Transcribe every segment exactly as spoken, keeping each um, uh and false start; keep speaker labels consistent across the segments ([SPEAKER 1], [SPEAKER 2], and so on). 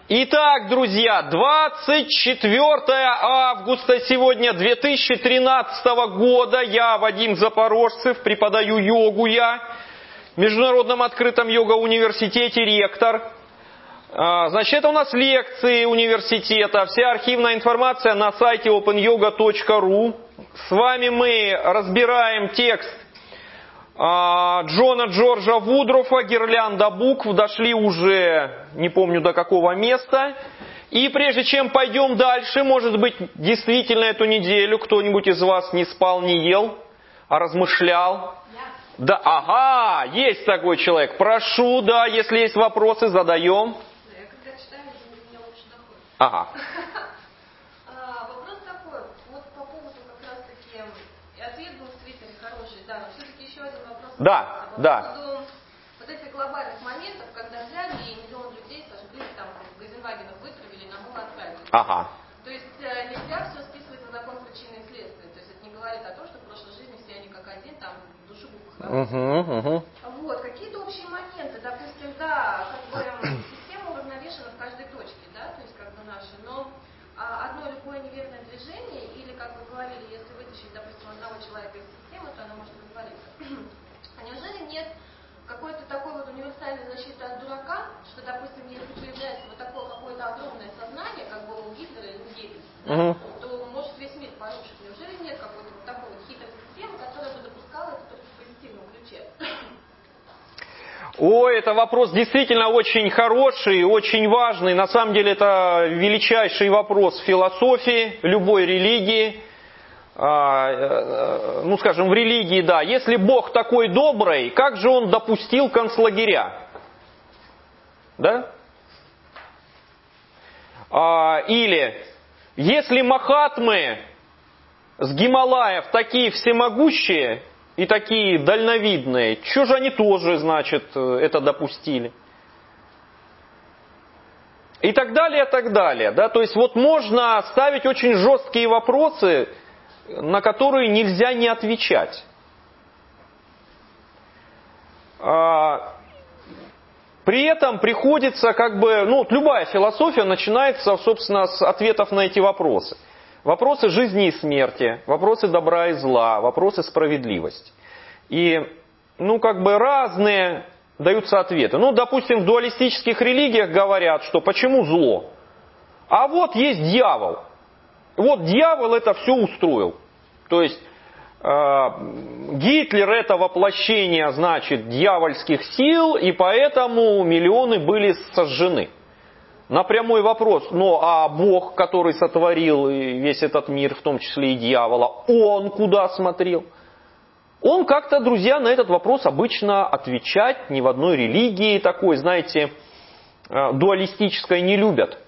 [SPEAKER 1] Итак, друзья, двадцать четвёртое августа сегодня две тысячи тринадцатого года. Я, Вадим Запорожцев, преподаю йогу я в Международном открытом йога-университете, ректор. Значит, это у нас лекции университета. Вся архивная информация на сайте опен йога точка ру. С вами мы разбираем текст Джона Джорджа Вудрофа «Гирлянда букв». Дошли уже, не помню до какого места. И прежде чем пойдем дальше, может быть, действительно эту неделю кто-нибудь из вас не спал, не ел, а размышлял? Да, ага, есть такой человек. Прошу, да, если есть вопросы, задаем.
[SPEAKER 2] Я когда читаю, до меня лучше доходит.
[SPEAKER 1] Ага.
[SPEAKER 2] Вопрос такой, вот по поводу как раз-таки, ответ был в Твиттере хороший, да, но все-таки еще один вопрос.
[SPEAKER 1] Да,
[SPEAKER 2] по
[SPEAKER 1] да.
[SPEAKER 2] поводу вот этих глобальных моментов, когда взяли и миллион людей сожгли, там, Газенвагенов вытравили, на мол отправили.
[SPEAKER 1] Ага.
[SPEAKER 2] То есть нельзя все списывать на закон причины и следствия. То есть это не говорит о том, что в прошлой жизни все они как один, там, душегуб хороший.
[SPEAKER 1] Угу, угу.
[SPEAKER 2] Вот, какие-то общие моменты, допустим, да, как бы система уравновешена в каждой точке, да, то есть как бы наши, но а, одно любое неверное движение, или, как вы говорили, если вытащить, допустим, одного человека из системы, то она может развалиться. А неужели нет какой-то такой вот универсальной защиты от дурака, что, допустим, если появляется вот такое какое-то огромное сознание, как было у Гитлера или у Геббельса, да,
[SPEAKER 1] Угу.
[SPEAKER 2] то может весь мир порушить. Неужели нет какой-то вот такой вот хитрой системы, которая бы допускала это только в позитивном ключе?
[SPEAKER 1] Ой, это вопрос действительно очень хороший, очень важный. На самом деле это величайший вопрос философии, любой религии. А, ну, скажем, в религии, да. Если Бог такой добрый, как же Он допустил концлагеря? Да? А, или, если махатмы с Гималаев такие всемогущие и такие дальновидные, что же они тоже, значит, это допустили? И так далее, и так далее. Да? То есть вот можно ставить очень жесткие вопросы, на которые нельзя не отвечать. А, при этом приходится как бы, ну, любая философия начинается, собственно, с ответов на эти вопросы. Вопросы жизни и смерти, вопросы добра и зла, вопросы справедливости. И, ну, как бы разные даются ответы. Ну, допустим, в дуалистических религиях говорят, что почему зло? А вот есть дьявол. Вот дьявол это все устроил. То есть э, Гитлер это воплощение, значит, дьявольских сил, и поэтому миллионы были сожжены. На прямой вопрос, ну а Бог, который сотворил весь этот мир, в том числе и дьявола, Он куда смотрел? Он как-то, друзья, на этот вопрос обычно отвечать ни в одной религии такой, знаете, дуалистической не любят.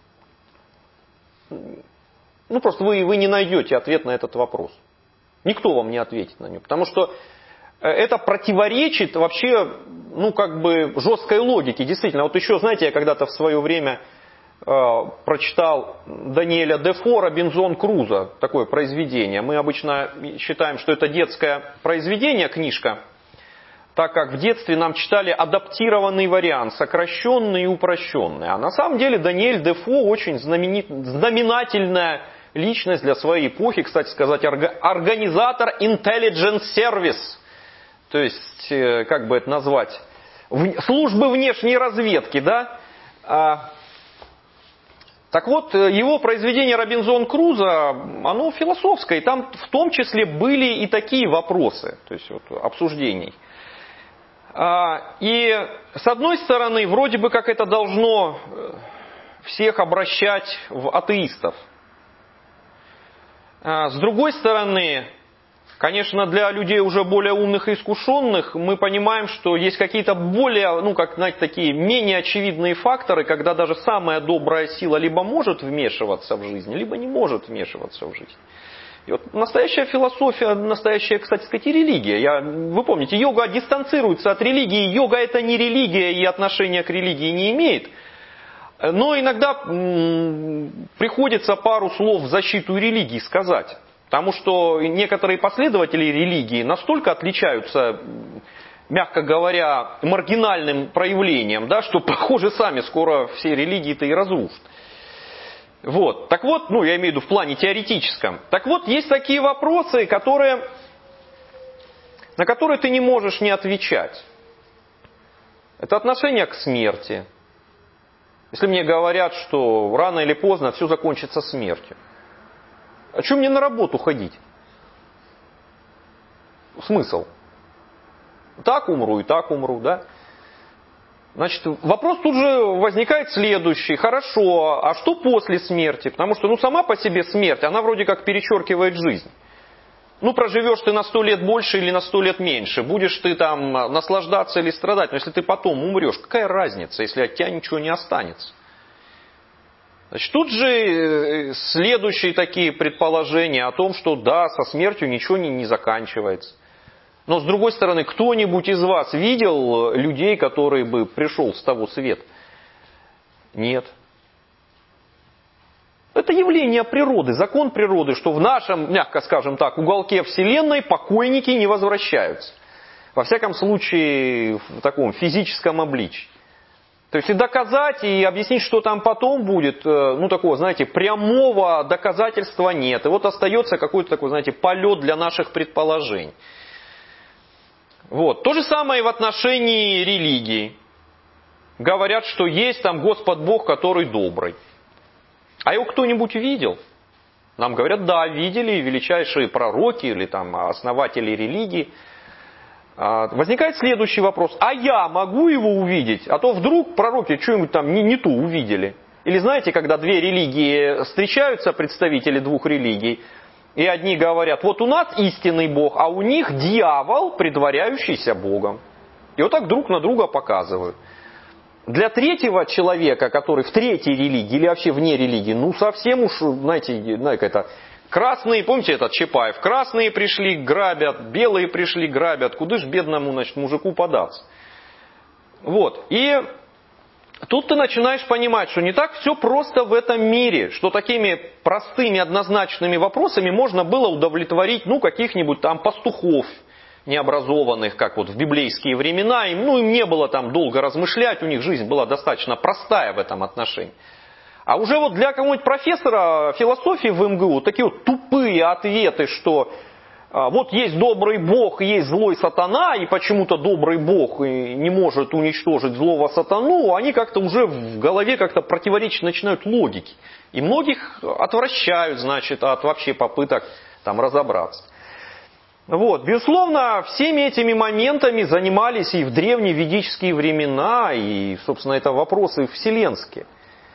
[SPEAKER 1] Ну просто вы, вы не найдете ответ на этот вопрос. Никто вам не ответит на него, потому что это противоречит вообще, ну, как бы, жесткой логике. Действительно, вот еще, знаете, я когда-то в свое время э, прочитал Даниэля Дефо «Робинзон Крузо», такое произведение. Мы обычно считаем, что это детское произведение, книжка, так как в детстве нам читали адаптированный вариант, сокращенный и упрощенный. А на самом деле Даниэль Дефо очень знаменит, знаменательная личность для своей эпохи, кстати сказать, организатор Intelligence Service. То есть, как бы это назвать, службы внешней разведки, да? А, так вот, его произведение «Робинзон Крузо», оно философское, и там в том числе были и такие вопросы, то есть вот, обсуждений. А, и с одной стороны, вроде бы как это должно всех обращать в атеистов. А, с другой стороны, конечно, для людей уже более умных и искушенных мы понимаем, что есть какие-то более, ну, как, знаете, такие менее очевидные факторы, когда даже самая добрая сила либо может вмешиваться в жизнь, либо не может вмешиваться в жизнь. И вот настоящая философия, настоящая, кстати сказать, и религия. Я, вы помните, йога дистанцируется от религии. Йога это не религия и отношения к религии не имеет. Но иногда м- приходится пару слов в защиту религии сказать. Потому что некоторые последователи религии настолько отличаются мягко говоря, маргинальным проявлением, да, что, похоже, сами скоро все религии-то и разрушат. Вот. Так вот, ну, я имею в виду в плане теоретическом. Так вот, есть такие вопросы, которые, на которые ты не можешь не отвечать. Это отношение к смерти. Если мне говорят, что рано или поздно все закончится смертью, а что мне на работу ходить? Смысл? Так умру и так умру, да? Значит, вопрос тут же возникает следующий. Хорошо, а что после смерти? Потому что, ну, сама по себе смерть, она вроде как перечеркивает жизнь. Ну, проживешь ты на сто лет больше или на сто лет меньше, будешь ты там наслаждаться или страдать, но если ты потом умрешь, какая разница, если от тебя ничего не останется? Значит, тут же следующие такие предположения о том, что да, со смертью ничего не, не заканчивается. Но с другой стороны, кто-нибудь из вас видел людей, которые бы пришел с того света? Нет. Это явление природы, закон природы, что в нашем, мягко скажем так, уголке Вселенной покойники не возвращаются. Во всяком случае, в таком физическом обличии. То есть и доказать, и объяснить, что там потом будет, ну такого, знаете, прямого доказательства нет. И вот остается какой-то такой, знаете, полет для наших предположений. Вот. То же самое и в отношении религии. Говорят, что есть там Господь Бог, который добрый. А его кто-нибудь видел? Нам говорят, да, видели величайшие пророки или там основатели религии. Возникает следующий вопрос. А я могу его увидеть? А то вдруг пророки что-нибудь там не, не то увидели. Или знаете, когда две религии встречаются, представители двух религий, и одни говорят, вот у нас истинный Бог, а у них дьявол, предваряющийся Богом. И вот так друг на друга показывают. Для третьего человека, который в третьей религии или вообще вне религии, ну совсем уж, знаете, знаете это, красные, помните этот Чапаев, красные пришли, грабят, белые пришли, грабят, куда ж бедному, значит, мужику податься. Вот, и тут ты начинаешь понимать, что не так все просто в этом мире, что такими простыми однозначными вопросами можно было удовлетворить, ну, каких-нибудь там пастухов необразованных, как вот в библейские времена, им, ну, им не было там долго размышлять, у них жизнь была достаточно простая в этом отношении. А уже вот для какого-нибудь профессора философии в эм гэ у такие вот тупые ответы, что а, вот есть добрый Бог, есть злой сатана, и почему-то добрый Бог не может уничтожить злого сатану, они как-то уже в голове как-то противоречить начинают логике. И многих отвращают, значит, от вообще попыток там разобраться. Вот, безусловно, всеми этими моментами занимались и в древние ведические времена, и, собственно, это вопросы вселенские.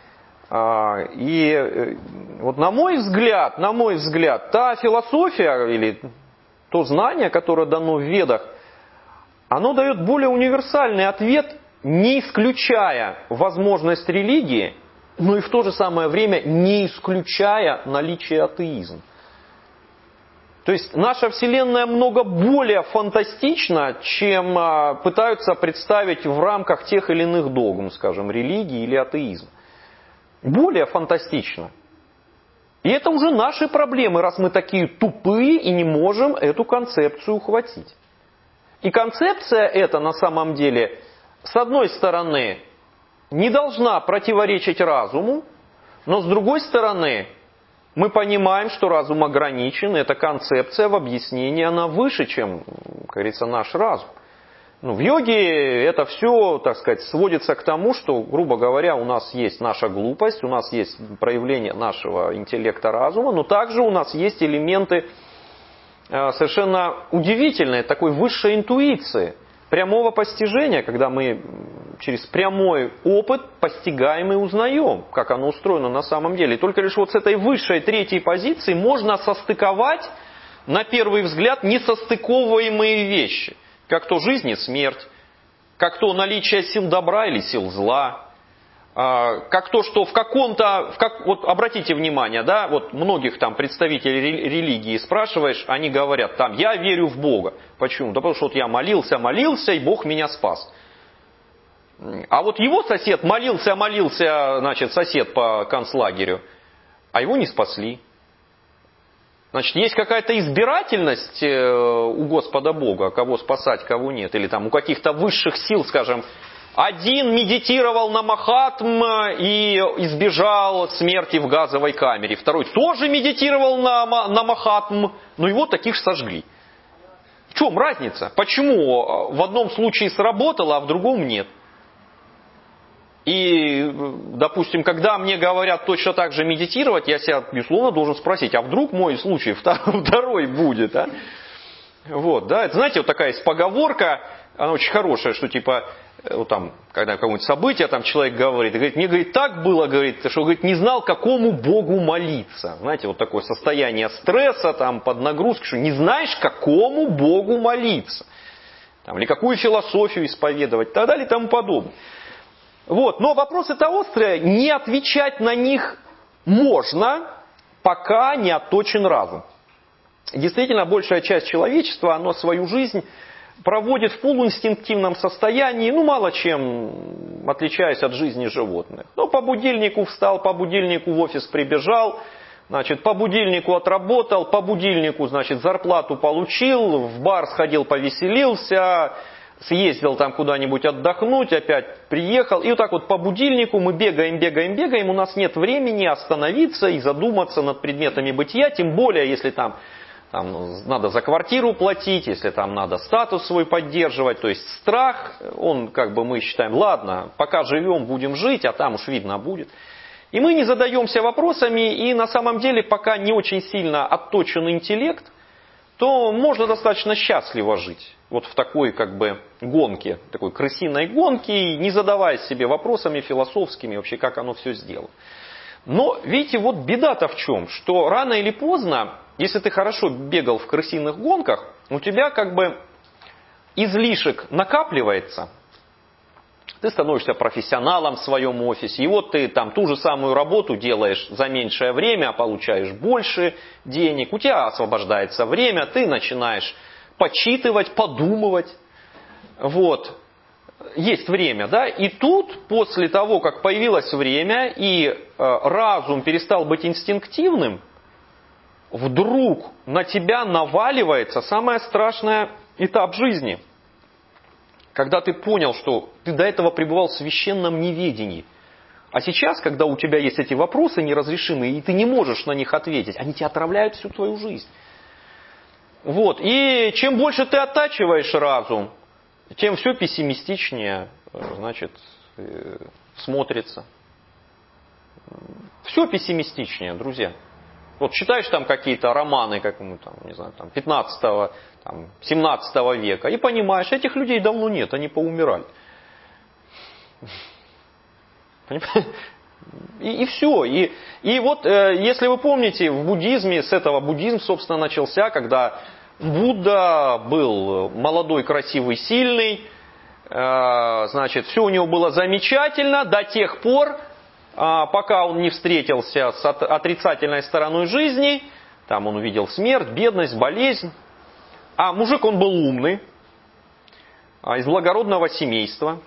[SPEAKER 1] И вот на мой взгляд, на мой взгляд, та философия или то знание, которое дано в Ведах, оно дает более универсальный ответ, не исключая возможность религии, но и в то же самое время не исключая наличие атеизма. То есть наша Вселенная много более фантастична, чем пытаются представить в рамках тех или иных догм, скажем, религии или атеизма. Более фантастично. И это уже наши проблемы, раз мы такие тупые и не можем эту концепцию ухватить. И концепция эта на самом деле, с одной стороны, не должна противоречить разуму, но с другой стороны, мы понимаем, что разум ограничен, эта концепция в объяснении, она выше, чем, как говорится, наш разум. Ну, в йоге это все, так сказать, сводится к тому, что, грубо говоря, у нас есть наша глупость, у нас есть проявление нашего интеллекта, разума, но также у нас есть элементы совершенно удивительной, такой высшей интуиции, прямого постижения, когда мы через прямой опыт постигаем и узнаем, как оно устроено на самом деле. И только лишь вот с этой высшей третьей позиции можно состыковать, на первый взгляд, несостыковываемые вещи. Как то жизнь и смерть, как то наличие сил добра или сил зла, как то, что в каком-то, в как, вот обратите внимание, да, вот многих там представителей религии спрашиваешь, они говорят, там, я верю в Бога. Почему? Да потому что вот я молился, молился, и Бог меня спас. А вот его сосед молился, молился, значит, сосед по концлагерю, а его не спасли. Значит, есть какая-то избирательность у Господа Бога, кого спасать, кого нет. Или там у каких-то высших сил, скажем, один медитировал на Махатм и избежал смерти в газовой камере. Второй тоже медитировал на, на Махатм, но его таких сожгли. В чем разница? Почему в одном случае сработало, а в другом нет? И, допустим, когда мне говорят точно так же медитировать, я себя, безусловно, должен спросить, а вдруг мой случай второй будет, а? Вот, да, это, знаете, вот такая есть поговорка, она очень хорошая, что типа, вот там, когда какое-нибудь событие, там человек говорит, говорит, мне, говорит, так было, говорит, что, говорит, не знал, какому Богу молиться. Знаете, вот такое состояние стресса, там, под нагрузкой, что не знаешь, какому Богу молиться. Там, или какую философию исповедовать, и так далее, и тому подобное. Вот, но вопросы-то острые, не отвечать на них можно, пока не отточен разум. Действительно, большая часть человечества, оно свою жизнь проводит в полуинстинктивном состоянии, ну, мало чем отличаясь от жизни животных. Ну, по будильнику встал, по будильнику в офис прибежал, значит, по будильнику отработал, по будильнику, значит, зарплату получил, в бар сходил, повеселился, съездил там куда-нибудь отдохнуть, опять приехал. И вот так вот по будильнику мы бегаем, бегаем, бегаем, у нас нет времени остановиться и задуматься над предметами бытия, тем более, если там Там надо за квартиру платить, если там надо статус свой поддерживать. То есть страх, он, как бы мы считаем, ладно, пока живем, будем жить, а там уж видно будет. И мы не задаемся вопросами, и на самом деле, пока не очень сильно отточен интеллект, то можно достаточно счастливо жить. Вот в такой, как бы, гонке, такой крысиной гонке, не задаваясь себе вопросами философскими, вообще, как оно все сделано. Но, видите, вот беда-то в чем, что рано или поздно, если ты хорошо бегал в крысиных гонках, у тебя как бы излишек накапливается, ты становишься профессионалом в своем офисе, и вот ты там ту же самую работу делаешь за меньшее время, а получаешь больше денег, у тебя освобождается время, ты начинаешь почитывать, подумывать, вот. Есть время, да, и тут, после того, как появилось время, и э, разум перестал быть инстинктивным, вдруг на тебя наваливается самый страшный этап жизни. Когда ты понял, что ты до этого пребывал в священном неведении. А сейчас, когда у тебя есть эти вопросы неразрешимые, и ты не можешь на них ответить, они тебя отравляют всю твою жизнь. Вот, и чем больше ты оттачиваешь разум, тем все пессимистичнее, значит, смотрится. Все пессимистичнее, друзья. Вот читаешь там какие-то романы, как, ну, там, не знаю, там, пятнадцатого, там, семнадцатого века, и понимаешь, этих людей давно нет, они поумирали. И, и все. И, и вот, э, если вы помните, в буддизме, с этого буддизм, собственно, начался, когда Будда был молодой, красивый, сильный, э, значит, все у него было замечательно до тех пор, пока он не встретился с отрицательной стороной жизни, там он увидел смерть, бедность, болезнь. А мужик, он был умный, из благородного семейства.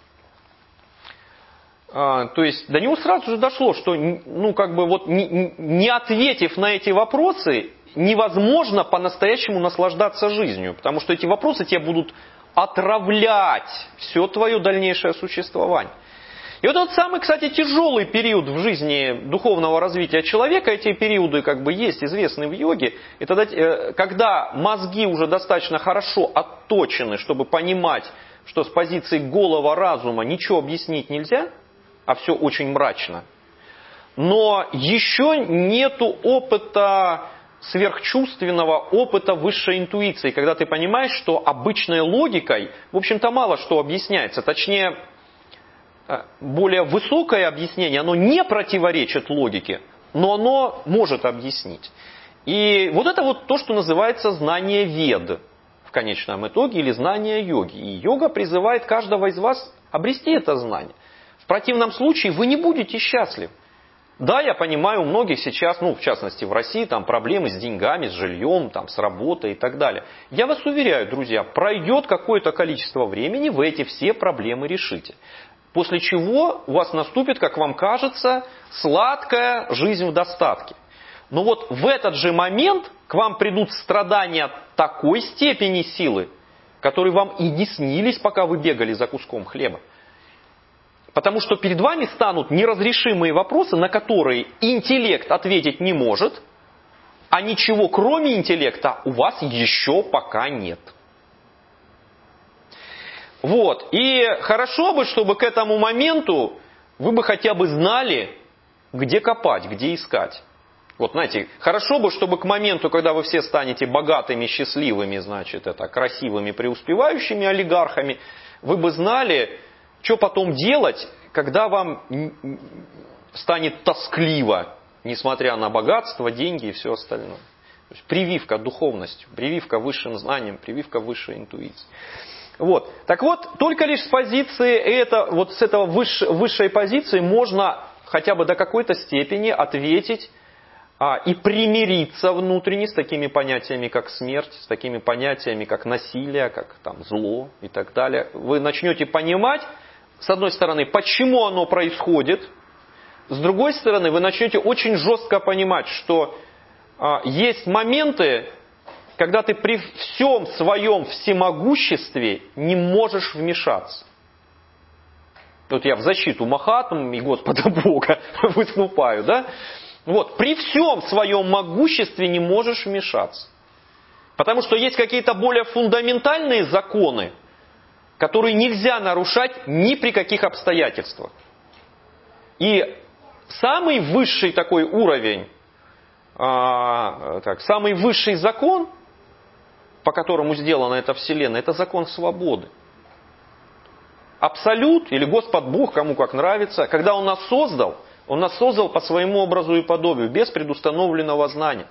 [SPEAKER 1] То есть до него сразу же дошло, что, ну, как бы вот не, не ответив на эти вопросы, невозможно по-настоящему наслаждаться жизнью, потому что эти вопросы тебя будут отравлять все твое дальнейшее существование. И вот этот самый, кстати, тяжелый период в жизни духовного развития человека, эти периоды как бы есть, известны в йоге, и тогда, когда мозги уже достаточно хорошо отточены, чтобы понимать, что с позиции голого разума ничего объяснить нельзя, а все очень мрачно, но еще нету опыта сверхчувственного, опыта высшей интуиции, когда ты понимаешь, что обычной логикой, в общем-то, мало что объясняется, точнее, более высокое объяснение, оно не противоречит логике, но оно может объяснить. И вот это вот то, что называется знание вед в конечном итоге, или знание йоги. И йога призывает каждого из вас обрести это знание. В противном случае вы не будете счастливы. Да, я понимаю, у многих сейчас, ну, в частности в России, там проблемы с деньгами, с жильем, там, с работой и так далее. Я вас уверяю, друзья, пройдет какое-то количество времени, вы эти все проблемы решите. После чего у вас наступит, как вам кажется, сладкая жизнь в достатке. Но вот в этот же момент к вам придут страдания такой степени силы, которые вам и не снились, пока вы бегали за куском хлеба. Потому что перед вами станут неразрешимые вопросы, на которые интеллект ответить не может, а ничего кроме интеллекта у вас еще пока нет. Вот. И хорошо бы, чтобы к этому моменту вы бы хотя бы знали, где копать, где искать. Вот, знаете, хорошо бы, чтобы к моменту, когда вы все станете богатыми, счастливыми, значит, это, красивыми, преуспевающими олигархами, вы бы знали, что потом делать, когда вам станет тоскливо, несмотря на богатство, деньги и все остальное. То есть прививка духовностью, прививка высшим знаниям, прививка высшей интуиции. Вот. Так вот, только лишь с позиции, это, вот с этого выш, высшей позиции можно хотя бы до какой-то степени ответить а, и примириться внутренне с такими понятиями, как смерть, с такими понятиями, как насилие, как там, зло и так далее. Вы начнете понимать, с одной стороны, почему оно происходит, с другой стороны, вы начнете очень жестко понимать, что а, есть моменты, когда ты при всем своем всемогуществе не можешь вмешаться. Вот я в защиту Махатмы и Господа Бога выступаю, да? Вот, при всем своем могуществе не можешь вмешаться. Потому что есть какие-то более фундаментальные законы, которые нельзя нарушать ни при каких обстоятельствах. И самый высший такой уровень, а, так, самый высший закон, по которому сделана эта Вселенная, это закон свободы. Абсолют, или Господь Бог, кому как нравится, когда Он нас создал, Он нас создал по своему образу и подобию, без предустановленного знания.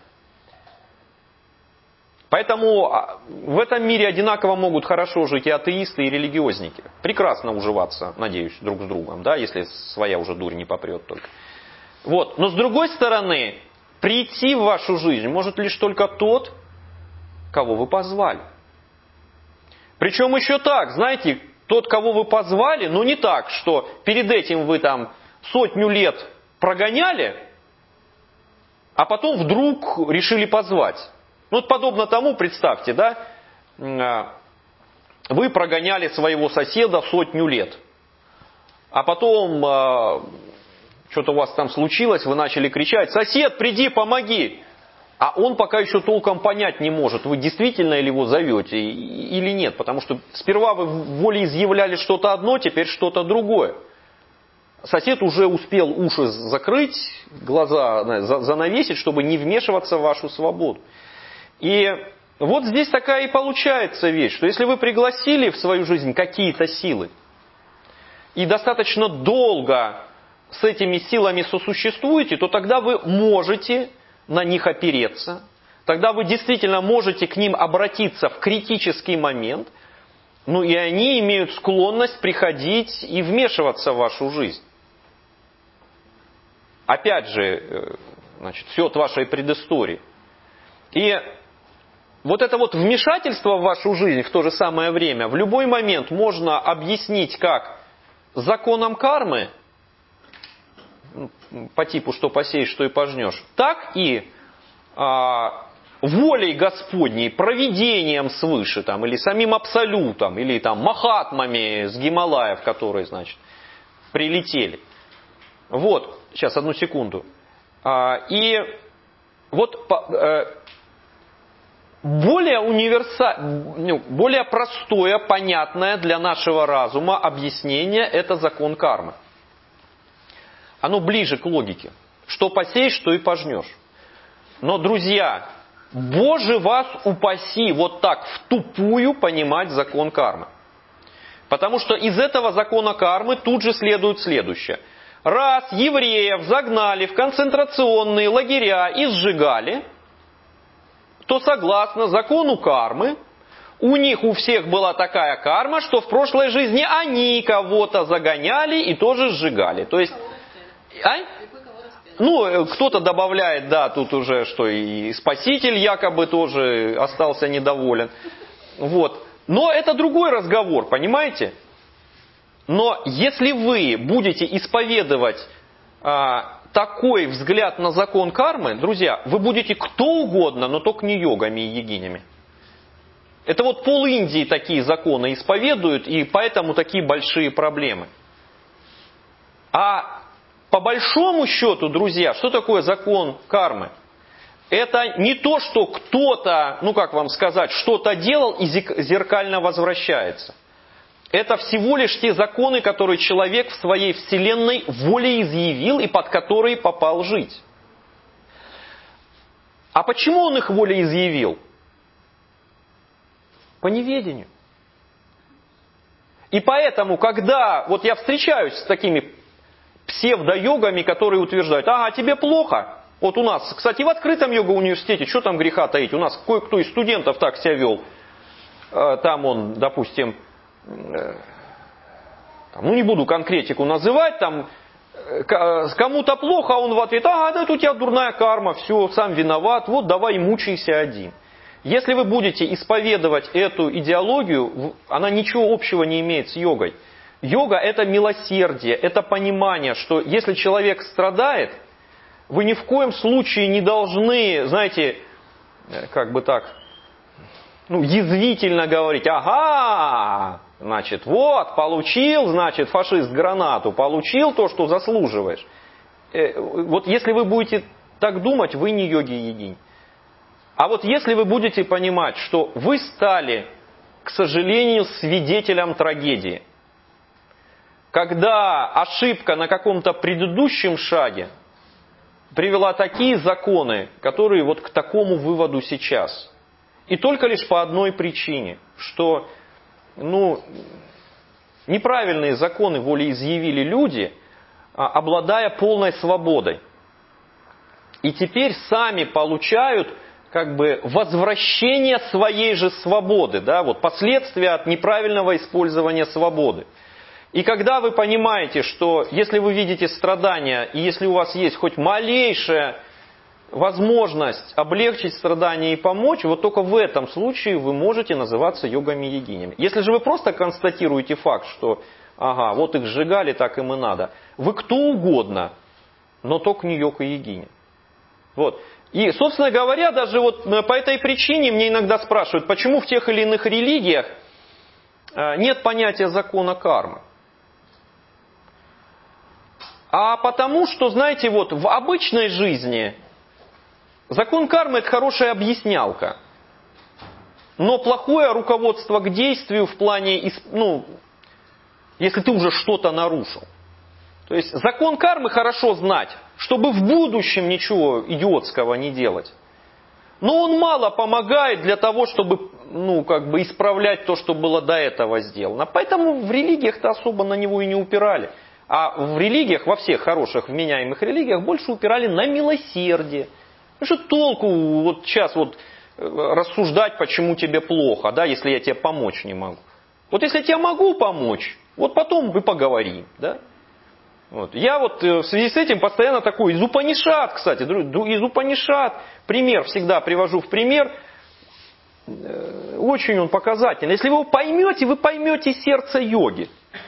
[SPEAKER 1] Поэтому в этом мире одинаково могут хорошо жить и атеисты, и религиозники. Прекрасно уживаться, надеюсь, друг с другом, да, если своя уже дурь не попрет только. Вот. Но с другой стороны, прийти в вашу жизнь может лишь только тот, кого вы позвали. Причем еще так, знаете, тот, кого вы позвали, ну не так, что перед этим вы там сотню лет прогоняли, а потом вдруг решили позвать. Ну, вот подобно тому, представьте, да, вы прогоняли своего соседа сотню лет, а потом что-то у вас там случилось, вы начали кричать: «Сосед, приди, помоги!» А он пока еще толком понять не может, вы действительно ли его зовете или нет. Потому что сперва вы волеизъявляли что-то одно, теперь что-то другое. Сосед уже успел уши закрыть, глаза занавесить, чтобы не вмешиваться в вашу свободу. И вот здесь такая и получается вещь, что если вы пригласили в свою жизнь какие-то силы, и достаточно долго с этими силами сосуществуете, то тогда вы можете на них опереться, тогда вы действительно можете к ним обратиться в критический момент, ну и они имеют склонность приходить и вмешиваться в вашу жизнь. Опять же, значит, все от вашей предыстории. И вот это вот вмешательство в вашу жизнь в то же самое время в любой момент можно объяснить как законом кармы, по типу «что посеешь, что и пожнешь», так и а, волей Господней, провидением свыше, там, или самим Абсолютом, или там, Махатмами с Гималаев, которые, значит, прилетели. Вот, сейчас, одну секунду. А, и вот по, а, более универсальное, более простое, понятное для нашего разума объяснение – это закон кармы. Оно ближе к логике. Что посеешь, что и пожнешь. Но, друзья, Боже вас упаси вот так в тупую понимать закон кармы. Потому что из этого закона кармы тут же следует следующее. Раз евреев загнали в концентрационные лагеря и сжигали, то согласно закону кармы, у них у всех была такая карма, что в прошлой жизни они кого-то загоняли и тоже сжигали. То есть... А? Ну, кто-то добавляет, да, тут уже, что и Спаситель якобы тоже остался недоволен. Вот. Но это другой разговор, понимаете? Но если вы будете исповедовать а, такой взгляд на закон кармы, друзья, вы будете кто угодно, но только не йогами и йогинями. Это вот пол Индии такие законы исповедуют, и поэтому такие большие проблемы. А по большому счету, друзья, что такое закон кармы? Это не то, что кто-то, ну как вам сказать, что-то делал и зеркально возвращается. Это всего лишь те законы, которые человек в своей вселенной волеизъявил и под которые попал жить. А почему он их волеизъявил? По неведению. И поэтому, когда вот я встречаюсь с такими псевдо-йогами, которые утверждают, ага, тебе плохо. Вот у нас, кстати, в открытом йога-университете, что там греха таить, у нас кое-кто из студентов так себя вел. Там он, допустим, ну не буду конкретику называть, там кому-то плохо, а он в ответ, ага, это у тебя дурная карма, все, сам виноват, вот давай мучайся один. Если вы будете исповедовать эту идеологию, она ничего общего не имеет с йогой. Йога – это милосердие, это понимание, что если человек страдает, вы ни в коем случае не должны, знаете, как бы так, ну, язвительно говорить, ага, значит, вот, получил, значит, фашист гранату, получил то, что заслуживаешь. Вот если вы будете так думать, вы не йоги-йогинь. А вот если вы будете понимать, что вы стали, к сожалению, свидетелем трагедии, когда ошибка на каком-то предыдущем шаге привела такие законы, которые вот к такому выводу сейчас. И только лишь по одной причине, что ну, неправильные законы волеизъявили люди, обладая полной свободой. И теперь сами получают как бы возвращение своей же свободы, да, вот последствия от неправильного использования свободы. И когда вы понимаете, что если вы видите страдания, и если у вас есть хоть малейшая возможность облегчить страдания и помочь, вот только в этом случае вы можете называться йогами-йогинями. Если же вы просто констатируете факт, что ага, вот их сжигали, так им и надо, вы кто угодно, но только не йога-йогиня. Вот. И, собственно говоря, даже вот по этой причине мне иногда спрашивают, почему в тех или иных религиях нет понятия закона кармы. А потому что, знаете, вот в обычной жизни закон кармы – это хорошая объяснялка. Но плохое руководство к действию в плане, ну, если ты уже что-то нарушил. То есть закон кармы хорошо знать, чтобы в будущем ничего идиотского не делать. Но он мало помогает для того, чтобы ну, как бы исправлять то, что было до этого сделано. Поэтому в религиях-то особо на него и не упирали. А в религиях, во всех хороших, вменяемых религиях, больше упирали на милосердие. Ну что толку вот сейчас вот рассуждать, почему тебе плохо, да, если я тебе помочь не могу. Вот если я тебе могу помочь, вот потом мы поговорим, да. Вот. Я вот в связи с этим постоянно такой, из Упанишад, кстати, из Упанишад, пример всегда привожу в пример, очень он показательный. Если вы его поймете, вы поймете сердце йоги.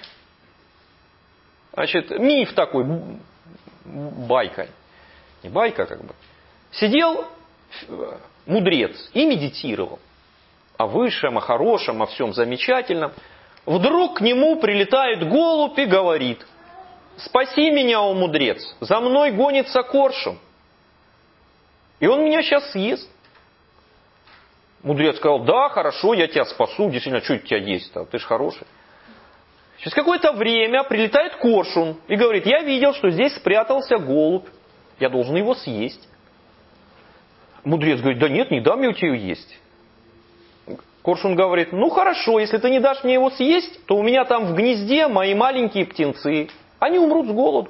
[SPEAKER 1] Значит, миф такой, байка, не байка как бы. Сидел мудрец и медитировал о высшем, о хорошем, о всем замечательном. Вдруг к нему прилетает голубь и говорит: спаси меня, о мудрец, за мной гонится коршун, и он меня сейчас съест. Мудрец сказал: да, хорошо, я тебя спасу, действительно, что у тебя есть-то, ты ж хороший. Через какое-то время прилетает коршун и говорит: я видел, что здесь спрятался голубь, я должен его съесть. Мудрец говорит: да нет, не дам я тебе есть. Коршун говорит: ну хорошо, если ты не дашь мне его съесть, то у меня там в гнезде мои маленькие птенцы, они умрут с голоду.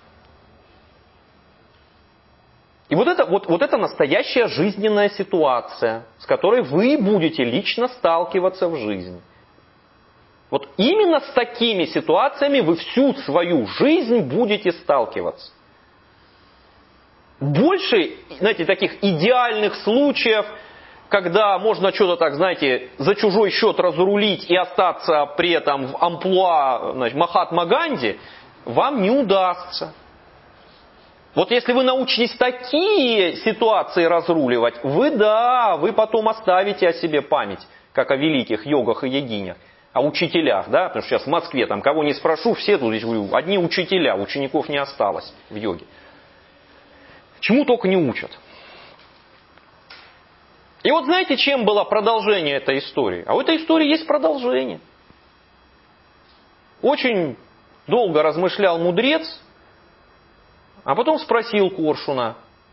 [SPEAKER 1] И вот это, вот, вот это настоящая жизненная ситуация, с которой вы будете лично сталкиваться в жизни. Вот именно с такими ситуациями вы всю свою жизнь будете сталкиваться. Больше, знаете, таких идеальных случаев, когда можно что-то так, знаете, за чужой счет разрулить и остаться при этом в амплуа, значит, Махатма Ганди, вам не удастся. Вот если вы научитесь такие ситуации разруливать, вы, да, вы потом оставите о себе память, как о великих йогах и йогинях, о учителях, да, потому что сейчас в Москве, там, кого не спрошу, все тут здесь, одни учителя, учеников не осталось в йоге. Чему только не учат. И вот знаете, чем было продолжение этой истории? А у этой истории есть продолжение. Очень долго размышлял мудрец, а потом спросил Коршуна,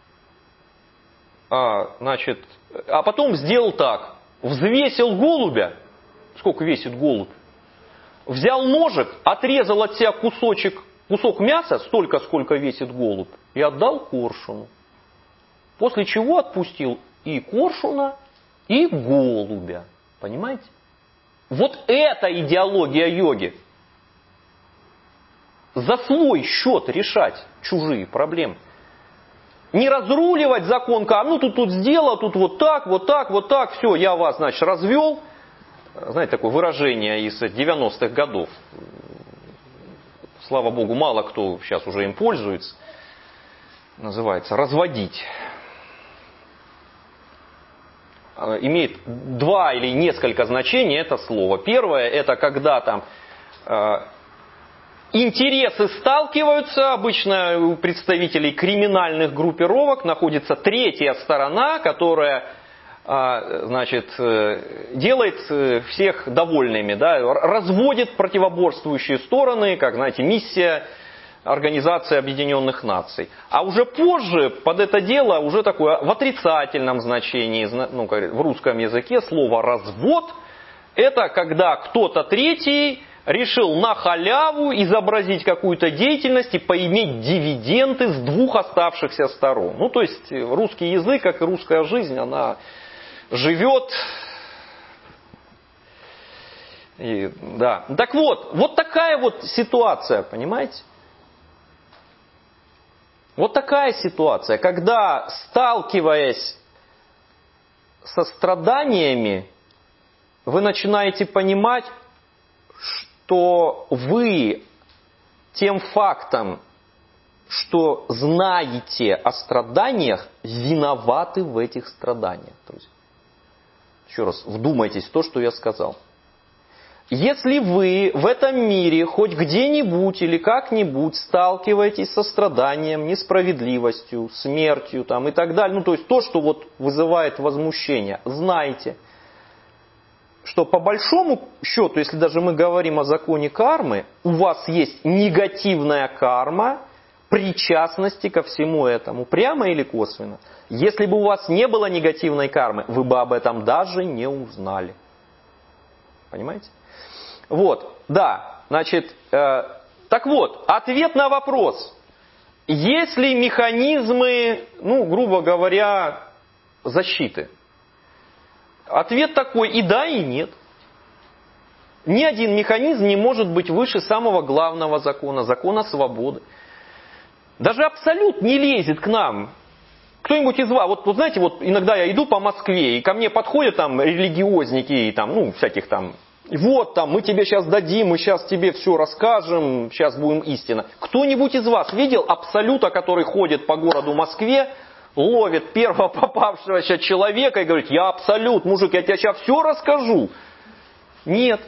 [SPEAKER 1] а, значит, а потом сделал так, взвесил голубя, сколько весит голубь, взял ножик, отрезал от себя кусочек, кусок мяса, столько, сколько весит голубь, и отдал Коршуну. После чего отпустил и Коршуна, и голубя. Понимаете? Вот это идеология йоги. За свой счет решать чужие проблемы. Не разруливать закон, а ну тут тут сделал, тут вот так, вот так, вот так, все, я вас, значит, развел. Знаете, такое выражение из девяностых годов. Слава Богу, мало кто сейчас уже им пользуется. Называется «разводить». Имеет два или несколько значений это слово. Первое, это когда там э, интересы сталкиваются, обычно у представителей криминальных группировок находится третья сторона, которая э, значит, э, делает всех довольными, да, разводит противоборствующие стороны, как, знаете, миссия Организации Объединенных Наций. А уже позже под это дело уже такое в отрицательном значении, ну, в русском языке слово «развод» это когда кто-то третий решил на халяву изобразить какую-то деятельность и поиметь дивиденды с двух оставшихся сторон. Ну, то есть русский язык, как и русская жизнь, она живет. И, да. Так вот, вот такая вот ситуация, понимаете? Вот такая ситуация, когда, сталкиваясь со страданиями, вы начинаете понимать, что вы тем фактом, что знаете о страданиях, виноваты в этих страданиях. Друзья. Еще раз, вдумайтесь в то, что я сказал. Если вы в этом мире хоть где-нибудь или как-нибудь сталкиваетесь со страданием, несправедливостью, смертью там, и так далее, ну то есть то, что вот вызывает возмущение, знайте, что по большому счету, если даже мы говорим о законе кармы, у вас есть негативная карма причастности ко всему этому, прямо или косвенно. Если бы у вас не было негативной кармы, вы бы об этом даже не узнали. Понимаете? Вот, да, значит, э, так вот, ответ на вопрос. Есть ли механизмы, ну, грубо говоря, защиты? Ответ такой и да, и нет. Ни один механизм не может быть выше самого главного закона, закона свободы. Даже абсолют не лезет к нам. Кто-нибудь из вас, вот, вот знаете, вот иногда я иду по Москве, и ко мне подходят там религиозники, и там, ну, всяких там, вот там, мы тебе сейчас дадим, мы сейчас тебе все расскажем, сейчас будем истина. Кто-нибудь из вас видел абсолюта, который ходит по городу Москве, ловит первого попавшегося человека и говорит, я абсолют, мужик, я тебе сейчас все расскажу? Нет.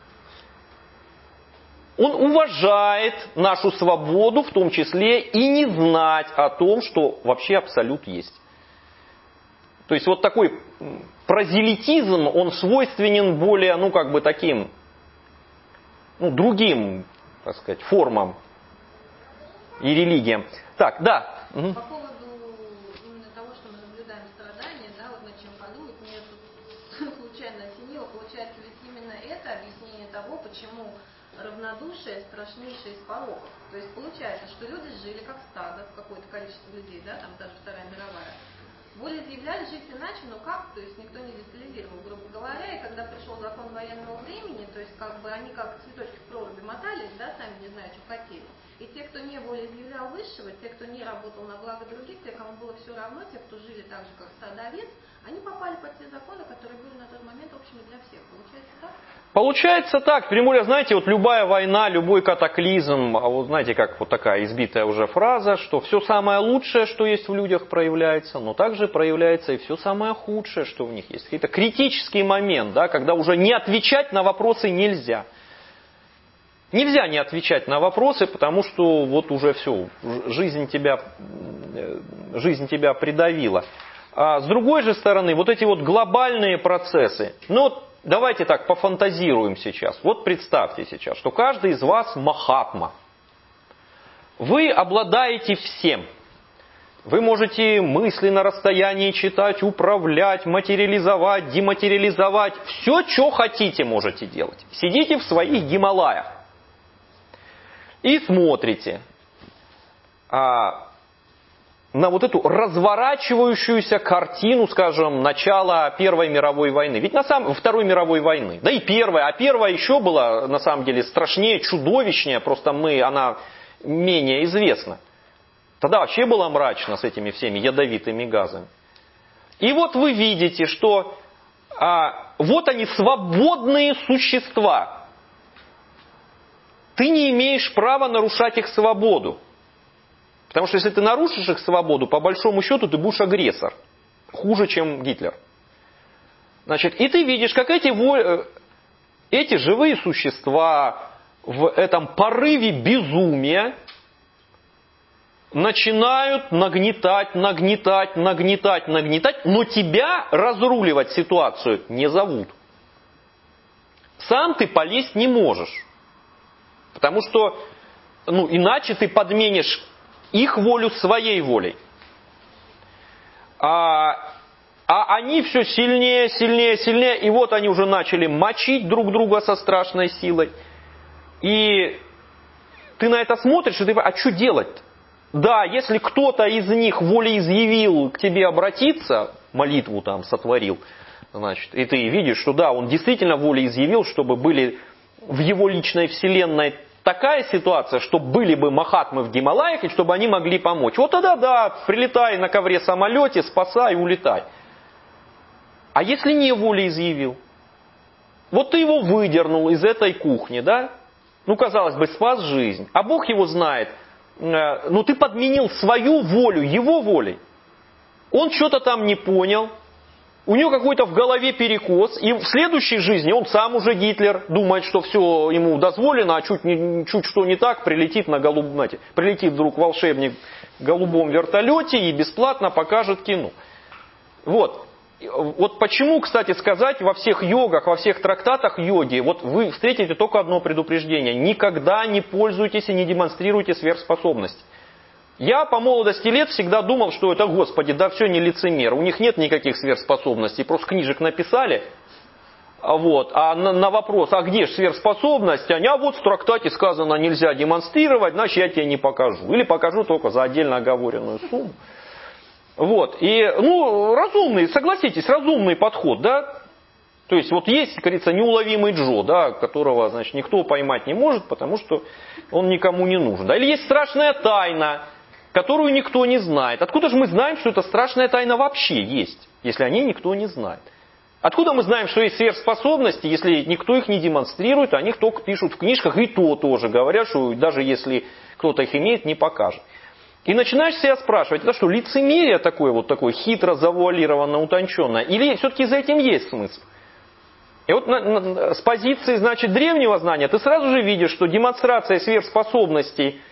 [SPEAKER 1] Он уважает нашу свободу, в том числе и не знать о том, что вообще абсолют есть. То есть вот такой прозелитизм, он свойственен более, ну как бы таким, ну другим, так сказать, формам и религиям. Так, да. Угу.
[SPEAKER 2] По поводу именно того, что мы наблюдаем страдания, да, вот над чем подумать, мне тут случайно осенило, получается ведь именно это объяснение того, почему равнодушие страшнейшее из пороков. То есть получается, что люди жили как стадо, какое-то количество людей, да, там даже Вторая мировая. Волеизъявляли жить иначе, но как, то есть никто не детализировал, грубо говоря, и когда пришел закон военного времени, то есть как бы они как цветочки в проруби мотались, да, сами не знаю, что хотели. И те, кто не волеизъявлял высшего, те, кто не работал на благо других, те, кому было все равно, те, кто жили так же, как стадо овец, они попали под те законы, которые были на тот момент общими для всех. Получается так?
[SPEAKER 1] Получается так. Тем более, знаете, вот любая война, любой катаклизм, а вот знаете, как вот такая избитая уже фраза, что все самое лучшее, что есть в людях, проявляется, но также проявляется и все самое худшее, что в них есть. Это критический момент, да, когда уже не отвечать на вопросы нельзя. Нельзя не отвечать на вопросы, потому что вот уже все, жизнь тебя, жизнь тебя придавила. А с другой же стороны, вот эти вот глобальные процессы, ну вот давайте так пофантазируем сейчас. Вот представьте сейчас, что каждый из вас Махатма. Вы обладаете всем. Вы можете мысли на расстоянии читать, управлять, материализовать, дематериализовать. Все, что хотите, можете делать. Сидите в своих Гималаях и смотрите а, на вот эту разворачивающуюся картину, скажем, начала Первой мировой войны. Ведь на самом Второй мировой войны, да и Первая, а Первая еще была на самом деле страшнее, чудовищнее, просто мы, она менее известна. Тогда вообще было мрачно с этими всеми ядовитыми газами. И вот вы видите, что а, вот они, свободные существа. Ты не имеешь права нарушать их свободу. Потому что если ты нарушишь их свободу, по большому счету ты будешь агрессор. Хуже, чем Гитлер. Значит, и ты видишь, как эти, эти живые существа в этом порыве безумия начинают нагнетать, нагнетать, нагнетать, нагнетать, но тебя разруливать ситуацию не зовут. Сам ты полезть не можешь. Потому что, ну, иначе ты подменишь их волю своей волей. А, а они все сильнее, сильнее, сильнее. И вот они уже начали мочить друг друга со страшной силой. И ты на это смотришь, и ты говоришь, а что делать-то? Да, если кто-то из них волеизъявил к тебе обратиться, молитву там сотворил, значит, и ты видишь, что да, он действительно волеизъявил, чтобы были в его личной вселенной такая ситуация, чтобы были бы махатмы в Гималаях, и чтобы они могли помочь. Вот тогда да, прилетай на ковре-самолете, спасай, улетай. А если не волеизъявил? Вот ты его выдернул из этой кухни, да? Ну, казалось бы, спас жизнь. А Бог его знает. Ну, ты подменил свою волю его волей. Он что-то там не понял. У него какой-то в голове перекос, и в следующей жизни он сам уже Гитлер, думает, что все ему дозволено, а чуть, не, чуть что не так, прилетит на голуб... знаете, прилетит вдруг волшебник в голубом вертолете и бесплатно покажет кино. Вот. Вот почему, кстати сказать, во всех йогах, во всех трактатах йоги, вот вы встретите только одно предупреждение. Никогда не пользуйтесь и не демонстрируйте сверхспособность. Я по молодости лет всегда думал, что это, Господи, да все не лицемер. У них нет никаких сверхспособностей, просто книжек написали. Вот. А на, на вопрос, а где же сверхспособность? Они, а вот в трактате сказано, нельзя демонстрировать, значит я тебе не покажу. Или покажу только за отдельно оговоренную сумму. Вот. И, ну, разумный, согласитесь, разумный подход, да? То есть вот есть, как говорится, неуловимый Джо, да, которого, значит, никто поймать не может, потому что он никому не нужен. Да? Или есть страшная тайна, которую никто не знает. Откуда же мы знаем, что эта страшная тайна вообще есть, если о ней никто не знает? Откуда мы знаем, что есть сверхспособности, если никто их не демонстрирует, а о них только пишут в книжках, и то тоже говорят, что даже если кто-то их имеет, не покажет. И начинаешь себя спрашивать, это что, лицемерие такое, вот такое хитро завуалированно утонченное, или все-таки за этим есть смысл? И вот на, на, с позиции, значит, древнего знания ты сразу же видишь, что демонстрация сверхспособностей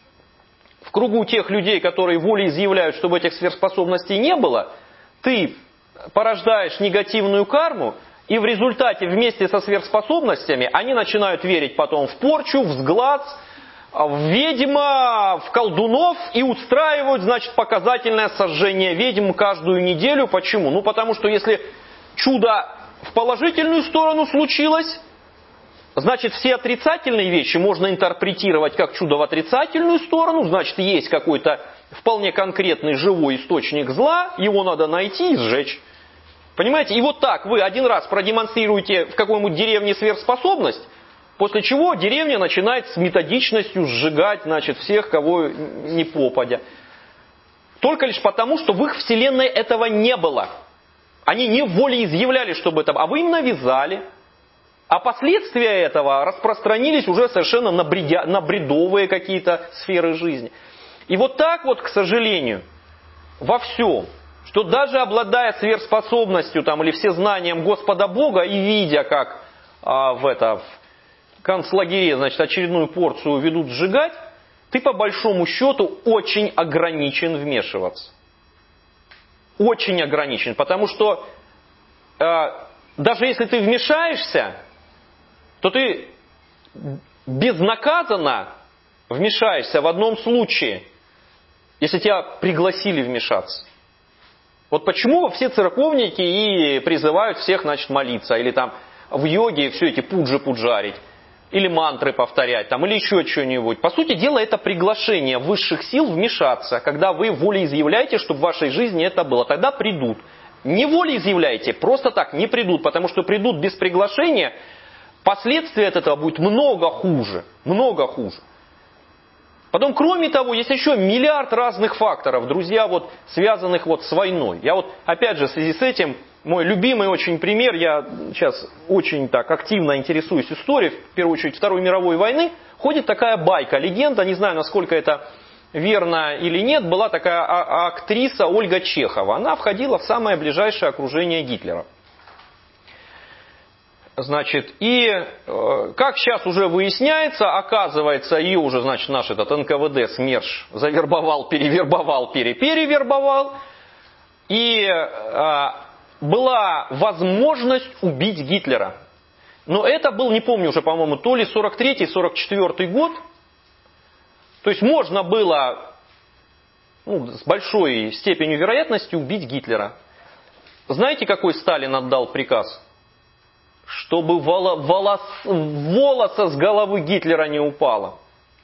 [SPEAKER 1] в кругу тех людей, которые волеизъявляют, чтобы этих сверхспособностей не было, ты порождаешь негативную карму, и в результате вместе со сверхспособностями они начинают верить потом в порчу, в сглаз, в ведьм, в колдунов и устраивают, значит, показательное сожжение ведьм каждую неделю. Почему? Ну, потому что если чудо в положительную сторону случилось, значит, все отрицательные вещи можно интерпретировать как чудо в отрицательную сторону, значит, есть какой-то вполне конкретный живой источник зла, его надо найти и сжечь. Понимаете? И вот так вы один раз продемонстрируете в какой-нибудь деревне сверхспособность, После чего деревня начинает с методичностью сжигать, значит, всех, кого не попадя. Только лишь потому, что в их вселенной этого не было. Они не волеизъявляли, чтобы это было. А вы им навязали. А последствия этого распространились уже совершенно на, бредя, на бредовые какие-то сферы жизни. И вот так вот, к сожалению, во всем, что даже обладая сверхспособностью там, или всезнанием Господа Бога и видя, как а, в, это, в концлагере, значит, очередную порцию ведут сжигать, ты по большому счету очень ограничен вмешиваться. Очень ограничен. Потому что э, даже если ты вмешаешься, то ты безнаказанно вмешаешься в одном случае, если тебя пригласили вмешаться. Вот почему все церковники и призывают всех, значит, молиться, или там в йоге все эти пуджи пуджарить, или мантры повторять, там, или еще что-нибудь. По сути дела, это приглашение высших сил вмешаться, когда вы волеизъявляете, чтобы в вашей жизни это было. Тогда придут. Не волеизъявляете, просто так не придут, потому что придут без приглашения, последствия от этого будет много хуже. Много хуже. Потом, кроме того, есть еще миллиард разных факторов, друзья, вот, связанных вот с войной. Я вот, опять же, в связи с этим, мой любимый очень пример, я сейчас очень так активно интересуюсь историей, в первую очередь, Второй мировой войны, ходит такая байка, легенда, не знаю, насколько это верно или нет, была такая актриса Ольга Чехова. Она входила в самое ближайшее окружение Гитлера. Значит, и э, как сейчас уже выясняется, оказывается, ее уже, значит, наш этот эн ка вэ дэ СМЕРШ завербовал, перевербовал, переперевербовал. И э, была возможность убить Гитлера. Но это был, не помню уже, по-моему, то ли сорок третий сорок четвёртый год. То есть можно было, ну, с большой степенью вероятности убить Гитлера. Знаете, какой Сталин отдал приказ? Чтобы волос, волоса с головы Гитлера не упало.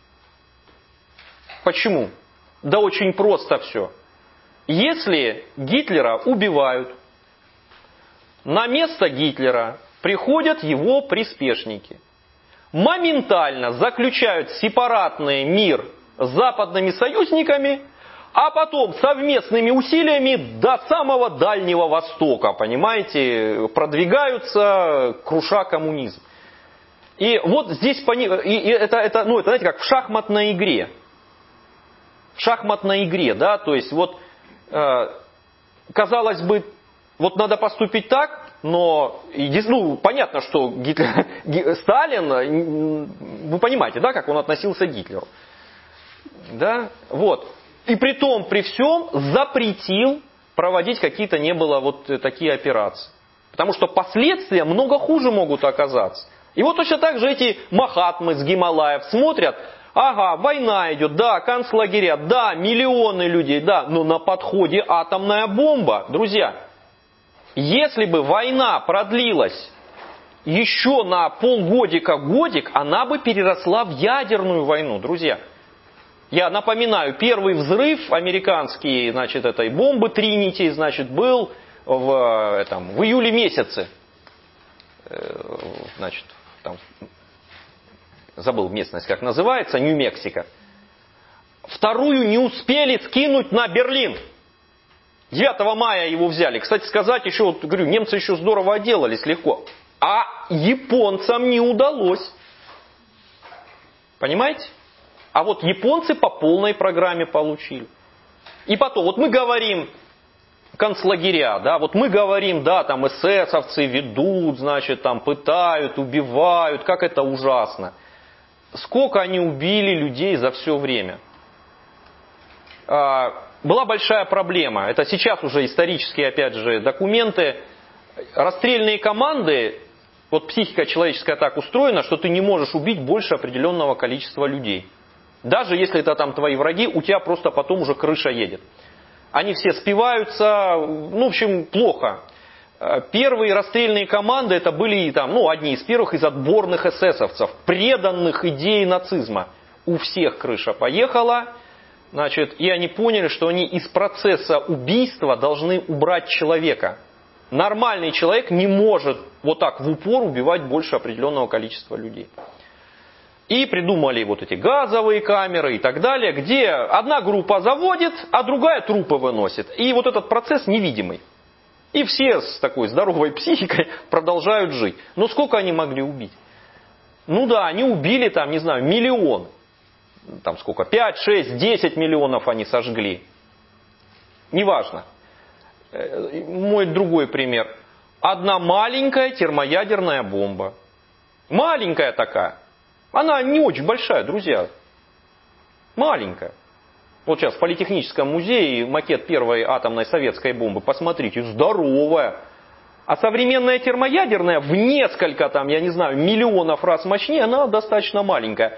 [SPEAKER 1] Почему? Да очень просто все. Если Гитлера убивают, на место Гитлера приходят его приспешники. Моментально заключают сепаратный мир с западными союзниками, а потом совместными усилиями до самого Дальнего Востока, понимаете, продвигаются, круша коммунизм. И вот здесь, и это, это, ну, это, знаете, как в шахматной игре. В шахматной игре, да, то есть вот, э, казалось бы, вот надо поступить так, но, ну, понятно, что Гитлер, Сталин, вы понимаете, да, как он относился к Гитлеру. Да, вот. И при том, при всем запретил проводить какие-то не было вот такие операции. Потому что последствия много хуже могут оказаться. И вот точно так же эти махатмы с Гималаев смотрят, ага, война идет, да, концлагеря, да, миллионы людей, да, но на подходе атомная бомба. Друзья, если бы война продлилась еще на полгодика-годик, она бы переросла в ядерную войну, друзья. Я напоминаю, первый взрыв американский, значит, этой бомбы Тринити, значит, был в, этом, в июле месяце. Значит, там, забыл местность, как называется, Нью-Мексико. Вторую не успели скинуть на Берлин. девятого мая его взяли. Кстати сказать, еще, вот, говорю, немцы еще здорово отделались легко. А японцам не удалось. Понимаете? А вот японцы по полной программе получили. И потом, вот мы говорим, концлагеря, да, вот мы говорим, да, там эсэсовцы ведут, значит, там пытают, убивают, как это ужасно. Сколько они убили людей за все время. А, была большая проблема, это сейчас уже исторические, опять же, документы. Расстрельные команды, вот психика человеческая так устроена, что ты не можешь убить больше определенного количества людей. Даже если это там твои враги, у тебя просто потом уже крыша едет. Они все спиваются, ну, в общем, плохо. Первые расстрельные команды, это были там, ну, одни из первых из отборных эсэсовцев, преданных идее нацизма. У всех крыша поехала, значит, и они поняли, что они из процесса убийства должны убрать человека. Нормальный человек не может вот так в упор убивать больше определенного количества людей. И придумали вот эти газовые камеры и так далее, где одна группа заводит, а другая трупы выносит. И вот этот процесс невидимый. И все с такой здоровой психикой продолжают жить. Но сколько они могли убить? Ну да, они убили там, не знаю, миллион. Там сколько? пять, шесть, десять миллионов они сожгли. Неважно. Мой другой пример. Одна маленькая термоядерная бомба. Маленькая такая. Она не очень большая, друзья. Маленькая. Вот сейчас в Политехническом музее макет первой атомной советской бомбы. Посмотрите, здоровая. А современная термоядерная в несколько, там, я не знаю, миллионов раз мощнее, она достаточно маленькая.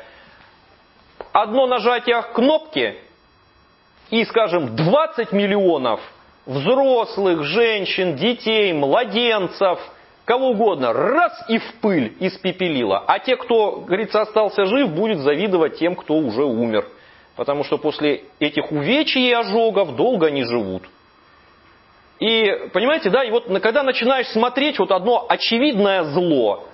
[SPEAKER 1] Одно нажатие кнопки и, скажем, двадцать миллионов взрослых, женщин, детей, младенцев, кого угодно, раз и в пыль испепелила. А те, кто, говорится, остался жив, будет завидовать тем, кто уже умер. Потому что после этих увечий и ожогов долго не живут. И, понимаете, да, и вот когда начинаешь смотреть вот одно очевидное зло,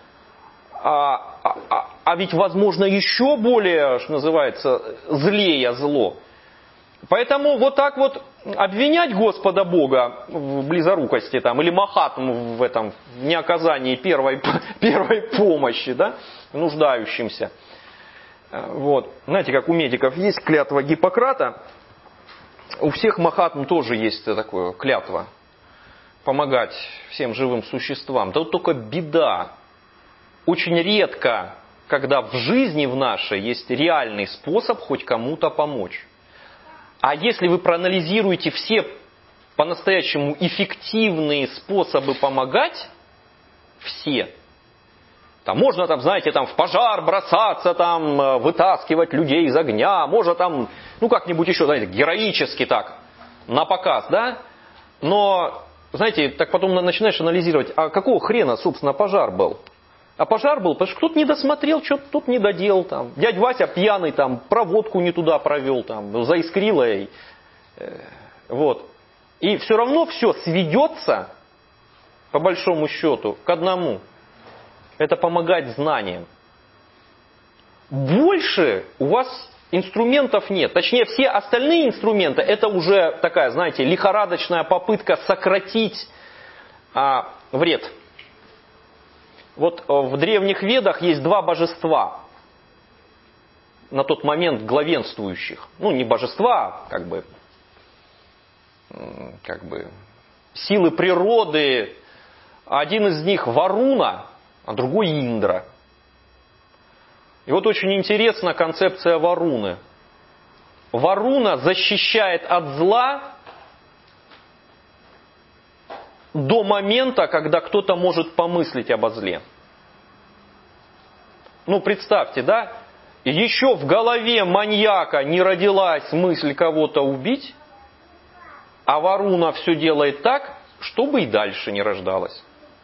[SPEAKER 1] а, а, а ведь, возможно, еще более, что называется, злее зло. Поэтому вот так вот обвинять Господа Бога в близорукости там, или Махатму в этом в неоказании первой, первой помощи, да, нуждающимся. Вот. Знаете, как у медиков есть клятва Гиппократа, у всех Махатм тоже есть такое клятва. Помогать всем живым существам. Да вот только беда. Очень редко, когда в жизни в нашей есть реальный способ хоть кому-то помочь. А если вы проанализируете все по-настоящему эффективные способы помогать, все, там можно, там, знаете, там в пожар бросаться, там, вытаскивать людей из огня, можно там, ну как-нибудь еще, знаете, героически так, на показ, да? Но, знаете, так потом начинаешь анализировать, а какого хрена, собственно, пожар был? А пожар был, потому что кто-то не досмотрел, что-то тут не доделал. Там. Дядь Вася пьяный, там, проводку не туда провел, там, заискрило. И, э, вот. И все равно все сведется, по большому счету, к одному. Это помогать знаниям. Больше у вас инструментов нет. Точнее, все остальные инструменты, это уже такая, знаете, лихорадочная попытка сократить а, вред. Вот в древних Ведах есть два божества, на тот момент главенствующих. Ну, не божества, как бы, как бы силы природы. Один из них Варуна, а другой Индра. И вот очень интересна концепция Варуны. Варуна защищает от зла до момента, когда кто-то может помыслить об зле. Ну, представьте, да? Еще в голове маньяка не родилась мысль кого-то убить, а Варуна все делает так, чтобы и дальше не рождалась.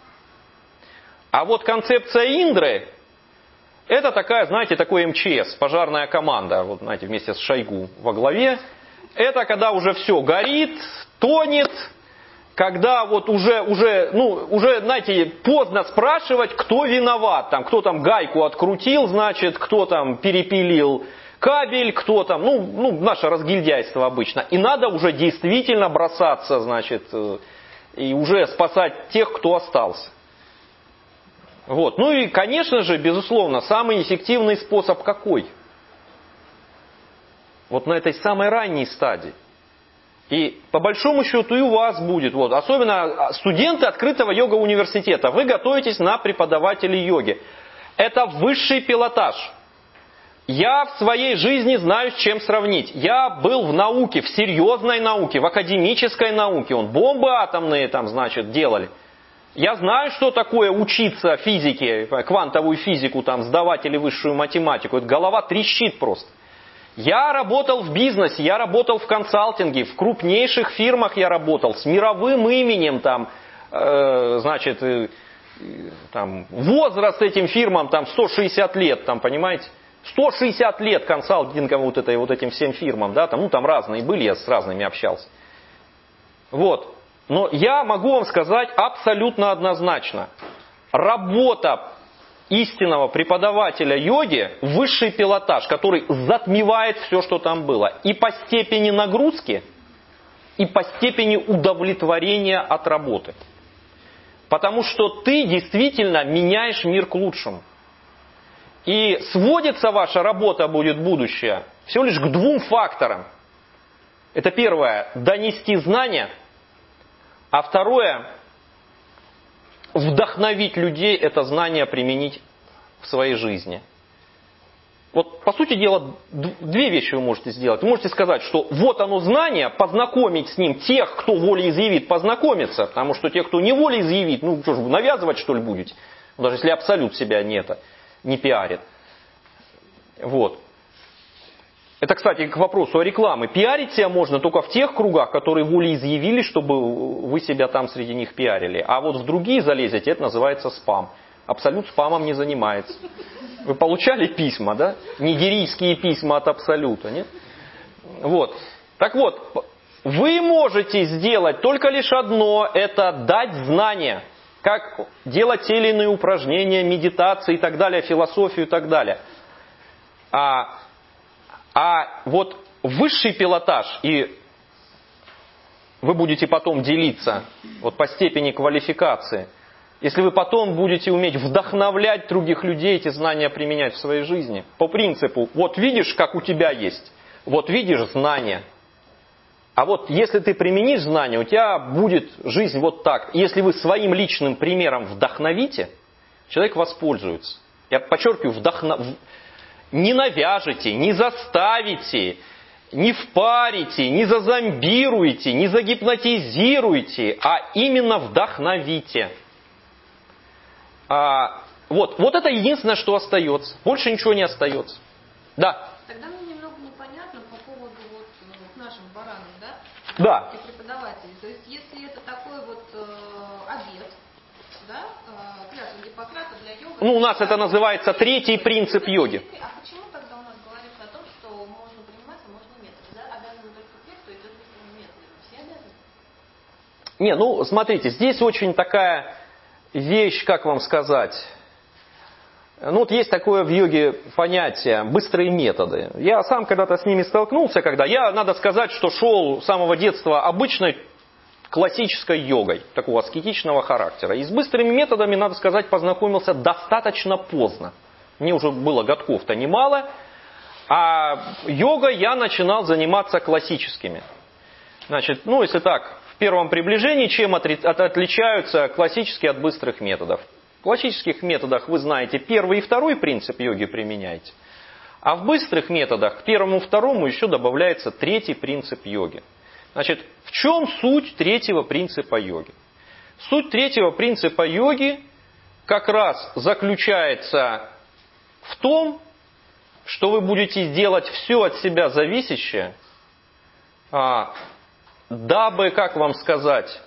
[SPEAKER 1] А вот концепция Индры, это такая, знаете, такой эм че эс, пожарная команда, вот, знаете, вместе с Шойгу во главе. Это когда уже все горит, тонет, когда вот уже, уже, ну, уже, знаете, поздно спрашивать, кто виноват. Там, кто там гайку открутил, значит, кто там перепилил кабель, кто там, ну, ну, наше разгильдяйство обычно. И надо уже действительно бросаться, значит, и уже спасать тех, кто остался. Вот. Ну и, конечно же, безусловно, самый эффективный способ какой? Вот на этой самой ранней стадии. И по большому счету и у вас будет, вот, особенно студенты открытого йога-университета, вы готовитесь на преподавателей йоги. Это высший пилотаж. Я в своей жизни знаю, с чем сравнить. Я был в науке, в серьезной науке, в академической науке. Он бомбы атомные там, значит, делали. Я знаю, что такое учиться физике, квантовую физику, там, сдавать или высшую математику. Это голова трещит просто. Я работал в бизнесе, я работал в консалтинге, в крупнейших фирмах я работал, с мировым именем, там, э, значит, э, там, возраст этим фирмам там сто шестьдесят лет, там, понимаете? сто шестьдесят лет консалтингом вот, этой, вот этим всем фирмам, да, там, ну там разные были, я с разными общался. Вот. Но я могу вам сказать абсолютно однозначно. Работа истинного преподавателя йоги высший пилотаж, который затмевает все, что там было. И по степени нагрузки, и по степени удовлетворения от работы. Потому что ты действительно меняешь мир к лучшему. И сводится ваша работа будет будущее всего лишь к двум факторам. Это первое, донести знания, а второе, вдохновить людей это знание применить в своей жизни. Вот, по сути дела, две вещи вы можете сделать. Вы можете сказать, что вот оно знание, познакомить с ним тех, кто волеизъявит, познакомиться, потому что те, кто не волеизъявит, ну что ж, вы навязывать что ли будете? Даже если абсолют себя не, это, не пиарит. Вот. Это, кстати, к вопросу о рекламе. Пиарить себя можно только в тех кругах, которые волеизъявили, чтобы вы себя там среди них пиарили. А вот в другие залезете, это называется спам. Абсолют спамом не занимается. Вы получали письма, да? Нигерийские письма от Абсолюта, нет? Вот. Так вот, вы можете сделать только лишь одно, это дать знания. Как делать те или иные упражнения, медитации и так далее, философию и так далее. А, а вот высший пилотаж, и вы будете потом делиться вот по степени квалификации, если вы потом будете уметь вдохновлять других людей, эти знания применять в своей жизни, по принципу, вот видишь, как у тебя есть, вот видишь знания, а вот если ты применишь знания, у тебя будет жизнь вот так. Если вы своим личным примером вдохновите, человек воспользуется. Я подчеркиваю, вдохнов... не навяжете, не заставите, не впарите, не зазомбируете, не загипнотизируете, а именно вдохновите. А, вот, вот это единственное, что остается. Больше ничего не остается. Да.
[SPEAKER 2] Тогда мне немного непонятно по поводу вот, вот наших баранов, да?
[SPEAKER 1] Да.
[SPEAKER 2] И преподавателей. То есть, если это такой вот э, обет, да, э, клятва Гиппократа для йоги.
[SPEAKER 1] Ну, у нас это называется третий принцип йоги.
[SPEAKER 2] А почему тогда у нас говорится о том, что можно принимать, а можно методы? Да? Обязаны только те, кто идет этими методами. Все обязаны?
[SPEAKER 1] Не, ну, смотрите, здесь очень такая вещь, как вам сказать. Ну, вот есть такое в йоге понятие быстрые методы. Я сам когда-то с ними столкнулся, когда я, надо сказать, что шел с самого детства обычной классической йогой, такого аскетичного характера. И с быстрыми методами, надо сказать, познакомился достаточно поздно. Мне уже было годков-то немало, а йогой я начинал заниматься классическими. Значит, ну, если так, в первом приближении, чем отличаются классические от быстрых методов? В классических методах, вы знаете, первый и второй принцип йоги применяете. А в быстрых методах к первому и второму еще добавляется третий принцип йоги. Значит, в чем суть третьего принципа йоги? Суть третьего принципа йоги как раз заключается в том, что вы будете делать все от себя зависящее, дабы, как вам сказать,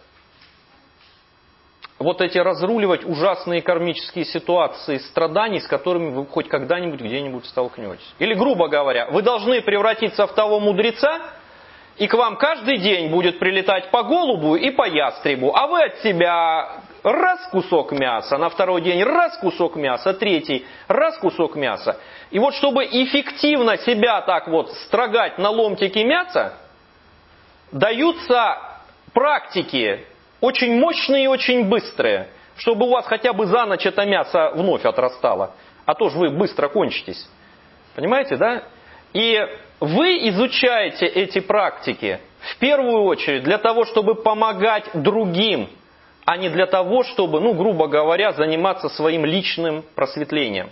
[SPEAKER 1] вот эти разруливать ужасные кармические ситуации страданий, с которыми вы хоть когда-нибудь где-нибудь столкнетесь. Или, грубо говоря, вы должны превратиться в того мудреца, и к вам каждый день будет прилетать по голубу и по ястребу, а вы от себя раз кусок мяса, на второй день раз кусок мяса, третий раз кусок мяса. И вот чтобы эффективно себя так вот строгать на ломтики мяса, даются практики очень мощные и очень быстрые, чтобы у вас хотя бы за ночь это мясо вновь отрастало. А то же вы быстро кончитесь. Понимаете, да? И вы изучаете эти практики в первую очередь для того, чтобы помогать другим, а не для того, чтобы, ну, грубо говоря, заниматься своим личным просветлением.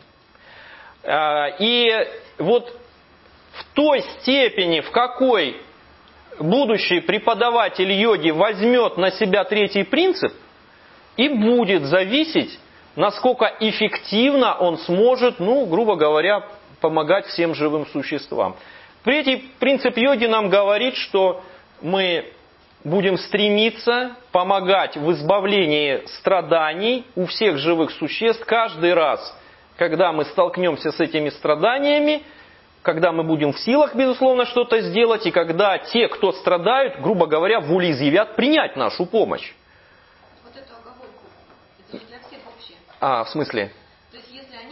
[SPEAKER 1] И вот в той степени, в какой будущий преподаватель йоги возьмет на себя третий принцип, и будет зависеть, насколько эффективно он сможет, ну, грубо говоря, помогать всем живым существам. Третий принцип йоги нам говорит, что мы будем стремиться помогать в избавлении страданий у всех живых существ каждый раз, когда мы столкнемся с этими страданиями, когда мы будем в силах, безусловно, что-то сделать, и когда те, кто страдают, грубо говоря, волеизъявят принять нашу помощь.
[SPEAKER 2] Вот эту оговорку, это же для всех общее.
[SPEAKER 1] А, в смысле?
[SPEAKER 2] То есть, если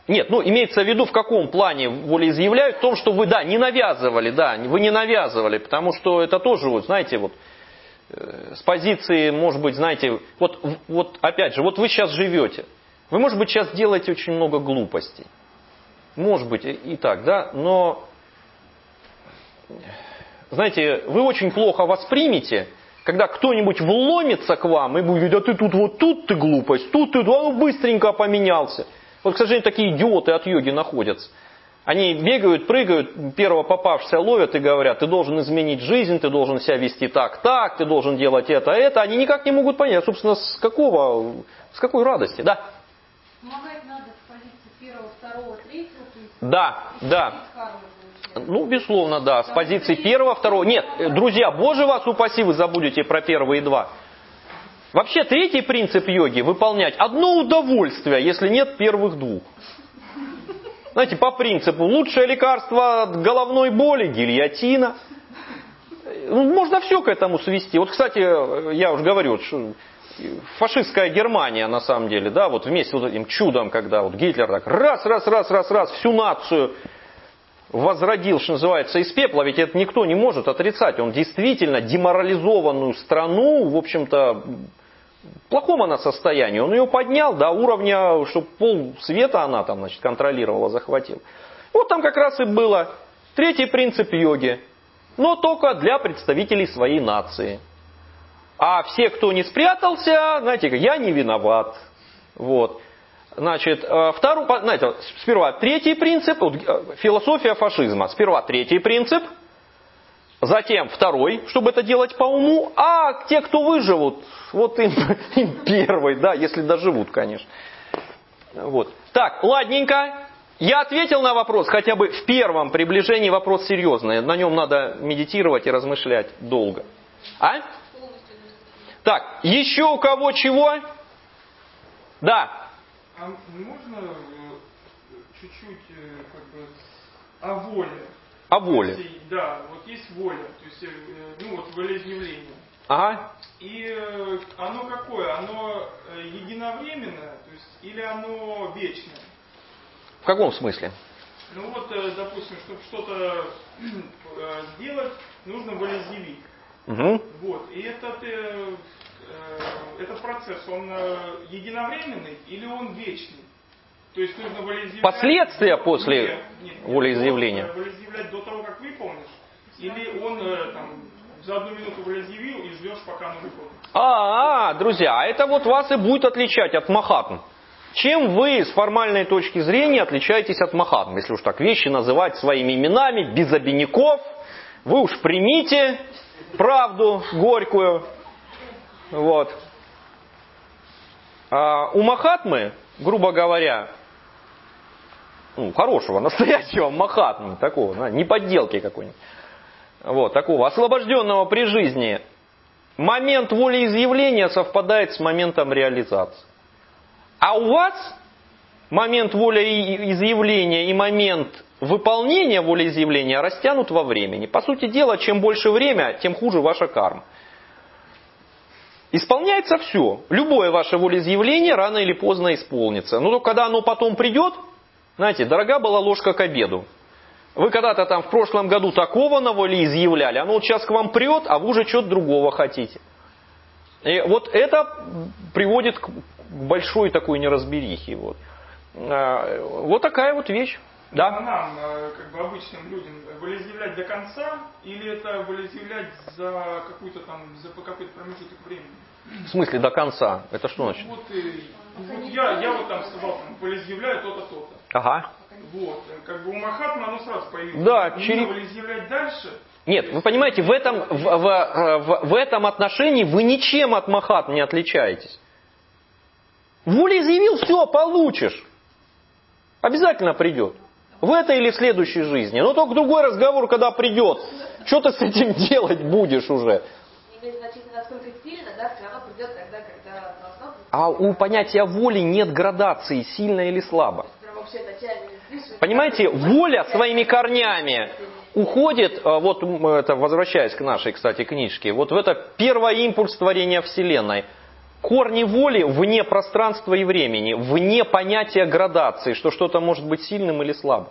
[SPEAKER 1] Нет, ну имеется в виду в каком плане волеизъявляют? В том, что вы, да, не навязывали, да, вы не навязывали, потому что это тоже, вот, знаете, вот э, с позиции, может быть, знаете, вот, вот опять же, вот вы сейчас живете, вы, может быть, сейчас делаете очень много глупостей, может быть, и, и так, да, но, знаете, вы очень плохо воспримете, когда кто-нибудь вломится к вам и будет, а ты тут вот тут ты глупость, тут ты, а ну быстренько поменялся. Вот, к сожалению, такие идиоты от йоги находятся. Они бегают, прыгают, первого попавшегося ловят и говорят, ты должен изменить жизнь, ты должен себя вести так, так, ты должен делать это, это. Они никак не могут понять, собственно, с какого, с какой радости, да?
[SPEAKER 2] Помогать надо с позиции первого, второго, третьего.
[SPEAKER 1] Да, да. Ну, безусловно, да. С позиции первого, второго. Нет, друзья, Боже вас упаси, вы забудете про первые два. Вообще, третий принцип йоги – выполнять одно удовольствие, если нет первых двух. Знаете, по принципу, лучшее лекарство от головной боли – гильотина. Ну, можно все к этому свести. Вот, кстати, я уже говорю, что фашистская Германия, на самом деле, да, вот вместе с вот этим чудом, когда вот Гитлер так раз, раз, раз, раз, раз, всю нацию возродил, что называется, из пепла, ведь это никто не может отрицать. Он действительно деморализованную страну, в общем-то, в плохом она состоянии. Он ее поднял до уровня, что пол света она там, значит, контролировала, захватила. Вот там как раз и было третий принцип йоги, но только для представителей своей нации. А все, кто не спрятался, знаете, я не виноват. Вот. Значит, второй, знаете, сперва третий принцип, философия фашизма. Сперва третий принцип, затем второй, чтобы это делать по уму, а те, кто выживут, вот им, им первый, да, если доживут, конечно. Вот. Так, ладненько. Я ответил на вопрос, хотя бы в первом приближении вопрос серьезный. На нем надо медитировать и размышлять долго. А? Так, еще у кого чего? Да.
[SPEAKER 3] А можно чуть-чуть как бы о воле?
[SPEAKER 1] О воле.
[SPEAKER 3] Есть, да, вот есть воля, то есть, ну вот волеизъявление.
[SPEAKER 1] Ага.
[SPEAKER 3] И оно какое? Оно единовременное, то есть, или оно вечное?
[SPEAKER 1] В каком смысле?
[SPEAKER 3] Ну вот, допустим, чтобы что-то сделать, нужно волеизъявить.
[SPEAKER 1] Угу.
[SPEAKER 3] Вот, и этот, этот процесс, он единовременный или он вечный? То есть нужно волеизъявлять...
[SPEAKER 1] Последствия после
[SPEAKER 3] нет, нет, нет,
[SPEAKER 1] волеизъявления?
[SPEAKER 3] Волеизъявлять до того, как выполнишь? Или он там, за одну минуту волеизъявил и ждешь, пока оно выполнится?
[SPEAKER 1] А, -а, друзья, это вот вас и будет отличать от махатм. Чем вы с формальной точки зрения отличаетесь от махатм? Если уж так вещи называть своими именами, без обиняков, вы уж примите правду горькую. Вот. А у махатмы, грубо говоря, ну, хорошего, настоящего махатмы, такого, не подделки какой-нибудь, вот, такого освобожденного при жизни, момент волеизъявления совпадает с моментом реализации. А у вас момент волеизъявления и момент выполнения волеизъявления растянут во времени. По сути дела, чем больше время, тем хуже ваша карма. Исполняется все. Любое ваше волеизъявление рано или поздно исполнится. Но только когда оно потом придет, знаете, дорога была ложка к обеду. Вы когда-то там в прошлом году такого на волеизъявляли, оно вот сейчас к вам прет, а вы уже что-то другого хотите. И вот это приводит к большой такой неразберихе. Вот, вот такая вот вещь. Да?
[SPEAKER 3] А нам, как бы обычным людям, волеизъявлять до конца или это волеизъявлять за какую-то там, за какой-то промежуток времени?
[SPEAKER 1] В смысле до конца? Это что значит?
[SPEAKER 3] Вот, вот я, я вот там сказал, там, волеизъявляю то-то, то-то.
[SPEAKER 1] Ага.
[SPEAKER 3] Вот, как бы у Махатмы оно сразу появилось.
[SPEAKER 1] Да,
[SPEAKER 3] Нужно
[SPEAKER 1] через...
[SPEAKER 3] волеизъявлять дальше.
[SPEAKER 1] Нет, вы понимаете, в этом, в, в, в, в этом отношении вы ничем от Махатм не отличаетесь. Волеизъявил, все, получишь. Обязательно придет. В этой или в следующей жизни. Но только другой разговор, когда придет. Что ты с этим делать будешь уже? А у понятия воли нет градации, сильно или слабо. Понимаете, воля своими корнями уходит, вот это возвращаясь к нашей, кстати, книжке, вот в это первый импульс творения Вселенной. Корни воли вне пространства и времени, вне понятия градации, что что-то может быть сильным или слабым.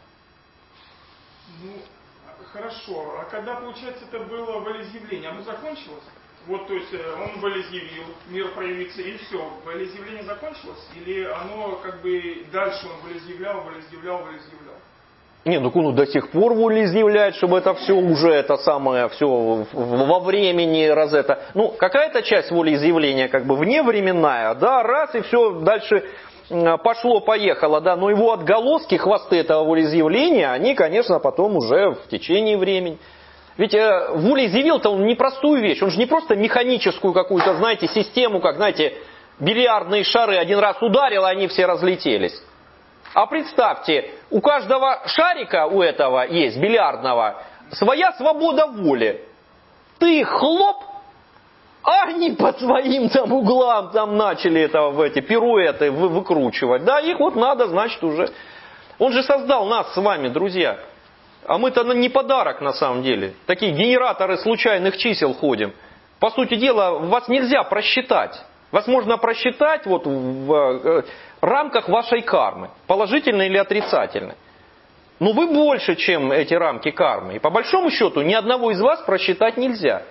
[SPEAKER 3] Ну, хорошо. А когда, получается, это было волеизъявление, оно закончилось? Вот, то есть, он волеизъявил, мир проявится, и все. Волеизъявление закончилось? Или оно, как бы, дальше он волеизъявлял, волеизъявлял, волеизъявлял?
[SPEAKER 1] Не, ну он до сих пор волеизъявляет, чтобы это все уже, это самое, все во времени, раз это. Ну, какая-то часть волеизъявления, как бы, вневременная, да, раз, и все, дальше пошло-поехало, да, но его отголоски, хвосты этого волеизъявления, они, конечно, потом уже в течение времени. Ведь э, волеизъявил-то он непростую вещь, он же не просто механическую какую-то, знаете, систему, как, знаете, бильярдные шары один раз ударил, и они все разлетелись. А представьте, у каждого шарика, у этого есть, бильярдного, своя свобода воли. Ты хлоп, а они по своим там углам там начали это, в эти пируэты вы, выкручивать. Да, их вот надо, значит, уже... Он же создал нас с вами, друзья. А мы-то не подарок на самом деле. Такие генераторы случайных чисел ходим. По сути дела, вас нельзя просчитать. Вас можно просчитать вот в рамках вашей кармы. Положительной или отрицательной. Но вы больше, чем эти рамки кармы. И по большому счету ни одного из вас просчитать нельзя.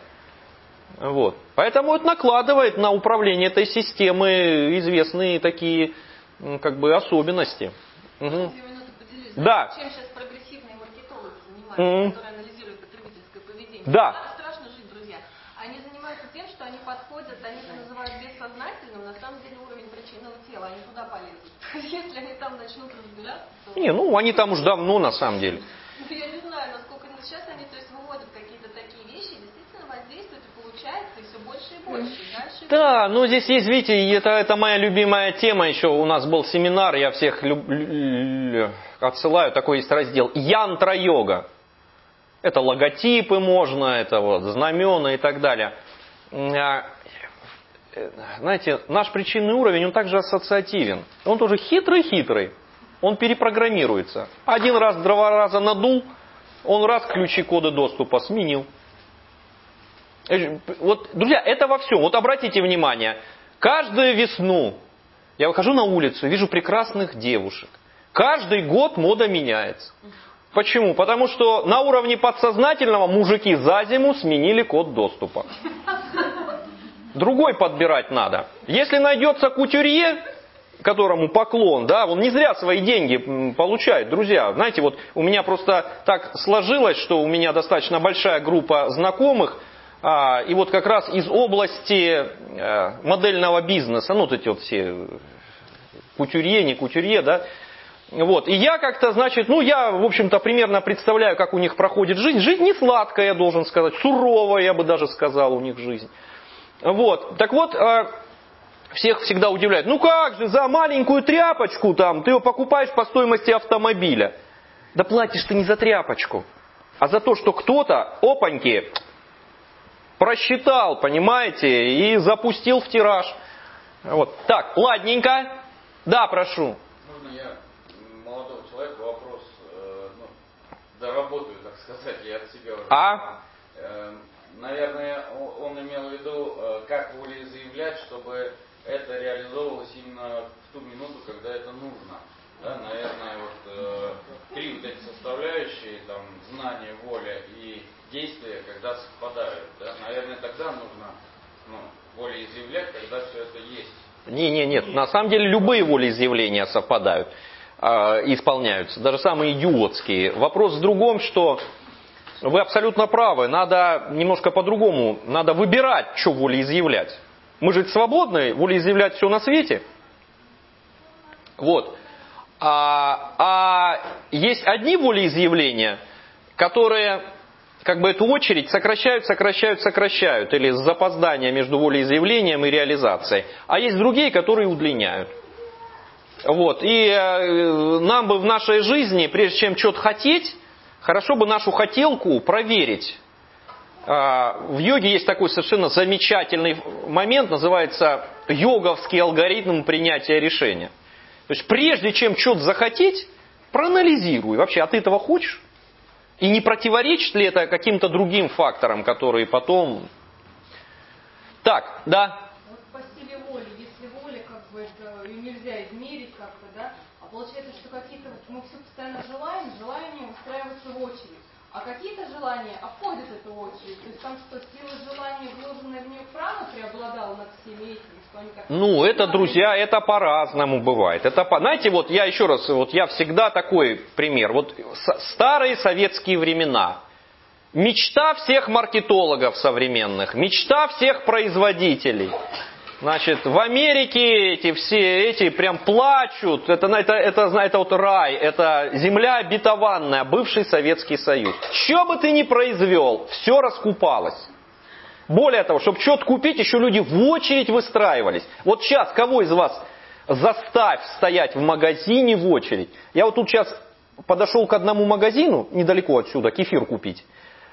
[SPEAKER 1] Вот. Поэтому это накладывает на управление этой системы известные такие как бы особенности. Угу. Да.
[SPEAKER 2] Чем сейчас прогрессивные маркетологи занимаются,
[SPEAKER 1] Mm-hmm.
[SPEAKER 2] которые анализируют потребительское поведение?
[SPEAKER 1] Да.
[SPEAKER 2] Нам страшно жить, друзья. Они занимаются тем, что они подходят, они это называют бессознательным, на самом деле уровень причинного тела, они туда полезут. Если они там начнут разбираться, то...
[SPEAKER 1] Не, ну они там уж давно на самом деле.
[SPEAKER 2] Ну, я не знаю, насколько сейчас они, то есть, выводят какие-то такие вещи, действительно воздействуют, и получается, и все больше и больше. И дальше,
[SPEAKER 1] да, ну здесь есть, видите, это, это моя любимая тема, еще у нас был семинар, я всех люб, отсылаю, такой есть раздел, янтра-йога. Это логотипы можно, это вот знамена и так далее. Знаете, наш причинный уровень, он также ассоциативен. Он тоже хитрый-хитрый. Он перепрограммируется. Один раз, два раза надул, он раз ключи коды доступа сменил. Вот, друзья, это во всем. Вот обратите внимание, каждую весну я выхожу на улицу, вижу прекрасных девушек. Каждый год мода меняется. Почему? Потому что на уровне подсознательного мужики за зиму сменили код доступа. Другой подбирать надо. Если найдется кутюрье, которому поклон, да, он не зря свои деньги получает, друзья. Знаете, вот у меня просто так сложилось, что у меня достаточно большая группа знакомых, а, и вот как раз из области а, модельного бизнеса, ну вот эти вот все кутюрье, не кутюрье, да, вот. И я как-то, значит, ну я, в общем-то, примерно представляю, как у них проходит жизнь. Жизнь не сладкая, я должен сказать, суровая, я бы даже сказал, у них жизнь. Вот. Так вот, всех всегда удивляет, ну как же, за маленькую тряпочку там, ты ее покупаешь по стоимости автомобиля. Да платишь ты не за тряпочку, а за то, что кто-то, опаньки, просчитал, понимаете, и запустил в тираж. Вот. Так, ладненько. Да, прошу.
[SPEAKER 4] Можно я молодого человека вопрос, э, ну, доработаю, так сказать, я от себя уже.
[SPEAKER 1] А?
[SPEAKER 4] Э, наверное, он имел в виду, э, как волеизъявлять, чтобы это реализовывалось именно в ту минуту, когда это нужно. Да, наверное, вот э, три вот эти составляющие, там, знание, воля и действие, когда совпадают. Да? Наверное, тогда нужно ну, волеизъявлять, когда все это есть.
[SPEAKER 1] Не, не, нет. На самом деле любые волеизъявления совпадают, э, исполняются, даже самые идиотские. Вопрос в другом, что вы абсолютно правы. Надо немножко по-другому. Надо выбирать, что волеизъявлять. Мы же свободны волеизъявлять все на свете. Вот. А, а есть одни волеизъявления, которые как бы эту очередь сокращают, сокращают, сокращают. Или с запозданием между волеизъявлением и реализацией. А есть другие, которые удлиняют. Вот. И э, нам бы в нашей жизни, прежде чем что-то хотеть, хорошо бы нашу хотелку проверить. В йоге есть такой совершенно замечательный момент, называется йоговский алгоритм принятия решения. То есть прежде чем что-то захотеть, проанализируй, вообще, а ты этого хочешь? И не противоречит ли это каким-то другим факторам, которые потом... Так, да?
[SPEAKER 2] Вот по стилю
[SPEAKER 5] какие-то, мы все постоянно желаем, желание устраиваться в очередь. А какие-то желания обходят эту очередь. То есть там что, сила желания, вложенная в нее прана, преобладала над всеми этими, что они как...
[SPEAKER 1] Ну, это, друзья, это по-разному бывает. Это по... Знаете, вот я еще раз, вот я всегда такой пример. Вот старые советские времена. Мечта всех маркетологов современных, мечта всех производителей. Значит, в Америке эти все эти прям плачут. Это, это, это, это вот рай, это земля обетованная, бывший Советский Союз. Что бы ты ни произвел, все раскупалось. Более того, чтобы что-то купить, еще люди в очередь выстраивались. Вот сейчас кого из вас заставь стоять в магазине в очередь? Я вот тут сейчас подошел к одному магазину, недалеко отсюда, кефир купить.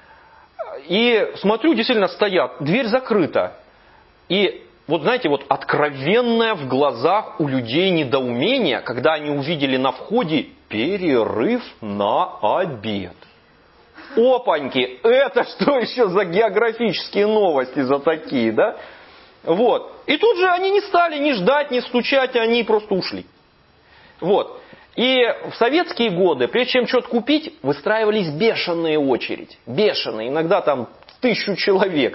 [SPEAKER 1] И смотрю, действительно стоят, дверь закрыта. И вот знаете, вот откровенное в глазах у людей недоумение, когда они увидели на входе перерыв на обед. Опаньки, это что еще за географические новости за такие, да? Вот. И тут же они не стали ни ждать, ни стучать, они просто ушли. Вот. И в советские годы, прежде чем что-то купить, выстраивались бешеные очереди. Бешеные, иногда там тысячу человек.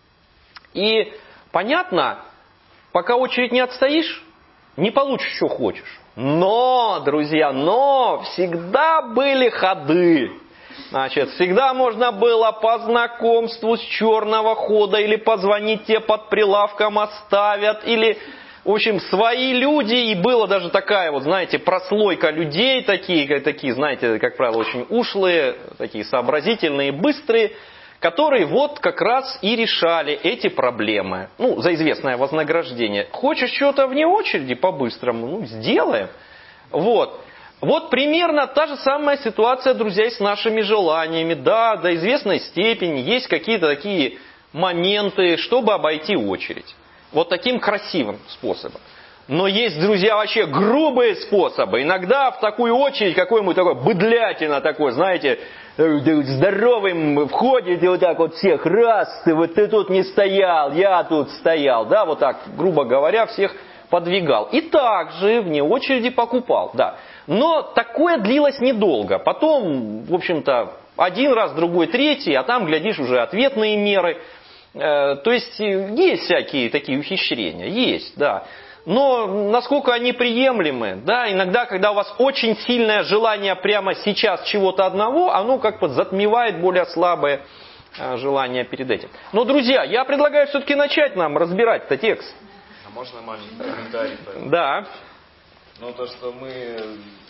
[SPEAKER 1] И понятно, пока очередь не отстоишь, не получишь, что хочешь. Но, друзья, но всегда были ходы. Значит, всегда можно было по знакомству с черного хода или позвонить тебе под прилавком оставят, или, в общем, свои люди, и была даже такая вот, знаете, прослойка людей, такие, такие, знаете, как правило, очень ушлые, такие сообразительные, быстрые, которые вот как раз и решали эти проблемы. Ну, за известное вознаграждение. Хочешь что-то вне очереди по-быстрому? Ну, сделаем. Вот. Вот примерно та же самая ситуация, друзья, и с нашими желаниями. Да, до известной степени есть какие-то такие моменты, чтобы обойти очередь. Вот таким красивым способом. Но есть, друзья, вообще грубые способы. Иногда в такую очередь какой-нибудь такой быдлятина такой, знаете, здоровым входите вот так вот всех, раз, ты вот ты тут не стоял, я тут стоял, да, вот так, грубо говоря, всех подвигал. И также вне очереди покупал, да. Но такое длилось недолго. Потом, в общем-то, один раз, другой, третий, а там, глядишь, уже ответные меры. Э, то есть, есть всякие такие ухищрения, есть, да. Но насколько они приемлемы, да, иногда, когда у вас очень сильное желание прямо сейчас чего-то одного, оно как бы затмевает более слабое э, желание перед этим. Но, друзья, я предлагаю все-таки начать нам разбирать этот текст.
[SPEAKER 6] А можно маленький комментарий?
[SPEAKER 1] Да.
[SPEAKER 6] Ну, то, что мы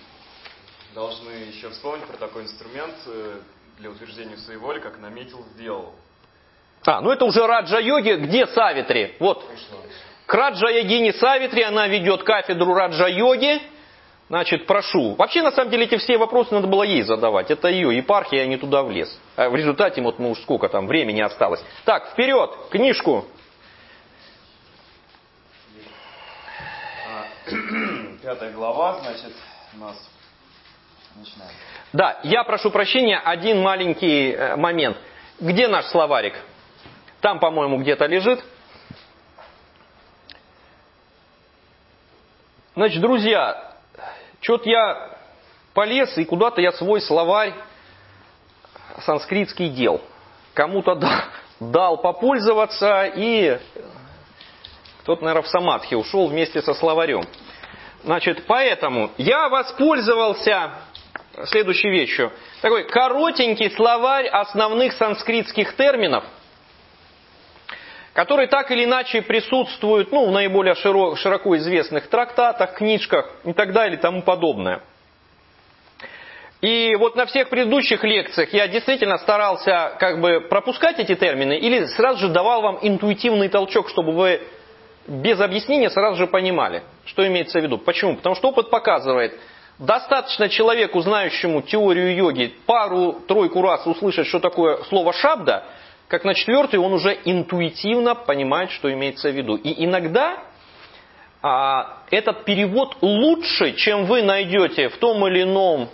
[SPEAKER 6] должны еще вспомнить про такой инструмент для утверждения своей воли, как наметил, сделал.
[SPEAKER 1] А, ну это уже Раджа-йоги. Где Савитри? Вот. К Раджа-йогине Савитри, она ведет кафедру Раджа-йоги. Значит, прошу. Вообще, на самом деле, эти все вопросы надо было ей задавать. Это ее епархия, я не туда влез. А в результате, вот мы уж сколько там времени осталось. Так, вперед, книжку.
[SPEAKER 6] Пятая глава, значит, у нас начинаем.
[SPEAKER 1] Да, я прошу прощения, один маленький э, момент. Где наш словарик? Там, по-моему, где-то лежит. Значит, друзья, что-то я полез, и куда-то я свой словарь санскритский дел. Кому-то дал, дал попользоваться, и кто-то, наверное, в самадхи ушел вместе со словарем. Значит, поэтому я воспользовался следующей вещью. Такой коротенький словарь основных санскритских терминов, которые так или иначе присутствуют, ну, в наиболее широко, широко известных трактатах, книжках и так далее и тому подобное. И вот на всех предыдущих лекциях я действительно старался как бы пропускать эти термины или сразу же давал вам интуитивный толчок, чтобы вы без объяснения сразу же понимали, что имеется в виду. Почему? Потому что опыт показывает, достаточно человеку, знающему теорию йоги, пару-тройку раз услышать, что такое слово шабда, как на четвертый он уже интуитивно понимает, что имеется в виду. И иногда а, этот перевод лучше, чем вы найдете в том или ином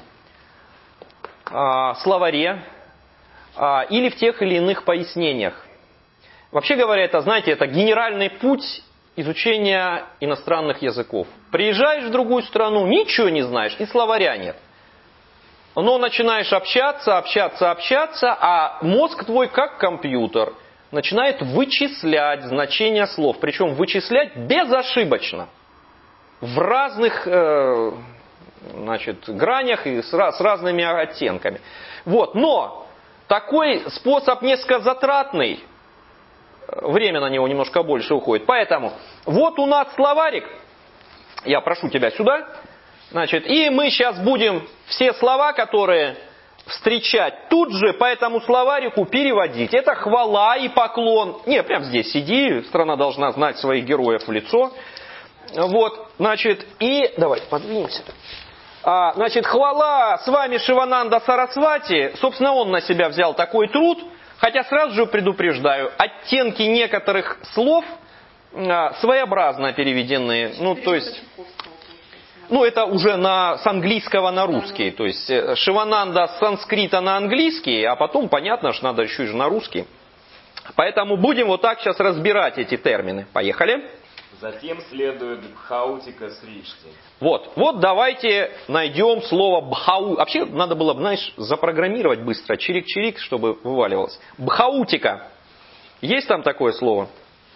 [SPEAKER 1] а, словаре а, или в тех или иных пояснениях. Вообще говоря, это, знаете, это генеральный путь изучения иностранных языков. Приезжаешь в другую страну, ничего не знаешь, и словаря нет. Но начинаешь общаться, общаться, общаться, а мозг твой как компьютер начинает вычислять значения слов. Причем вычислять безошибочно. В разных э, значит, гранях и с, с разными оттенками. Вот. Но такой способ несколько затратный. Время на него немножко больше уходит. Поэтому вот у нас словарик. Я прошу тебя сюда. Значит, и мы сейчас будем все слова, которые встречать, тут же по этому словарику переводить. Это хвала и поклон. Не, прям здесь сиди, страна должна знать своих героев в лицо. Вот, значит, и... Давай, подвинемся. А, значит, хвала, с вами Шивананда Сарасвати. Собственно, он на себя взял такой труд. Хотя сразу же предупреждаю, оттенки некоторых слов а, своеобразно переведены. Ну, то есть... Ну, это уже на, с английского на русский. То есть Шивананда с санскрита на английский, а потом, понятно, что надо еще и на русский. Поэтому будем вот так сейчас разбирать эти термины. Поехали.
[SPEAKER 6] Затем следует бхаутика сришти.
[SPEAKER 1] Вот, вот давайте найдем слово бхау. Вообще надо было бы, знаешь, запрограммировать быстро, чирик-чирик, чтобы вываливалось. Бхаутика. Есть там такое слово?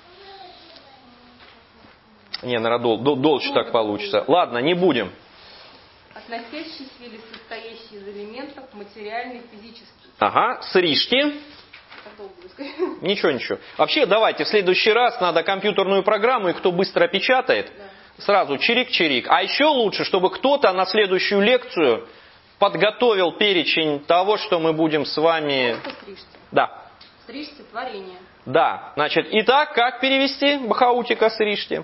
[SPEAKER 1] Не, наверное, дол, дол, дольше так получится. Ладно, не будем.
[SPEAKER 5] Относящийся или состоящий из элементов материальный, физический.
[SPEAKER 1] Ага, сришти. Ничего, ничего. Вообще, давайте, в следующий раз надо компьютерную программу, и кто быстро печатает, да. Сразу чирик-чирик. А еще лучше, чтобы кто-то на следующую лекцию подготовил перечень того, что мы будем с вами...
[SPEAKER 5] Сришти.
[SPEAKER 1] Да.
[SPEAKER 5] Сришти – творение.
[SPEAKER 1] Да. Значит, итак, как перевести бхаутика сришти?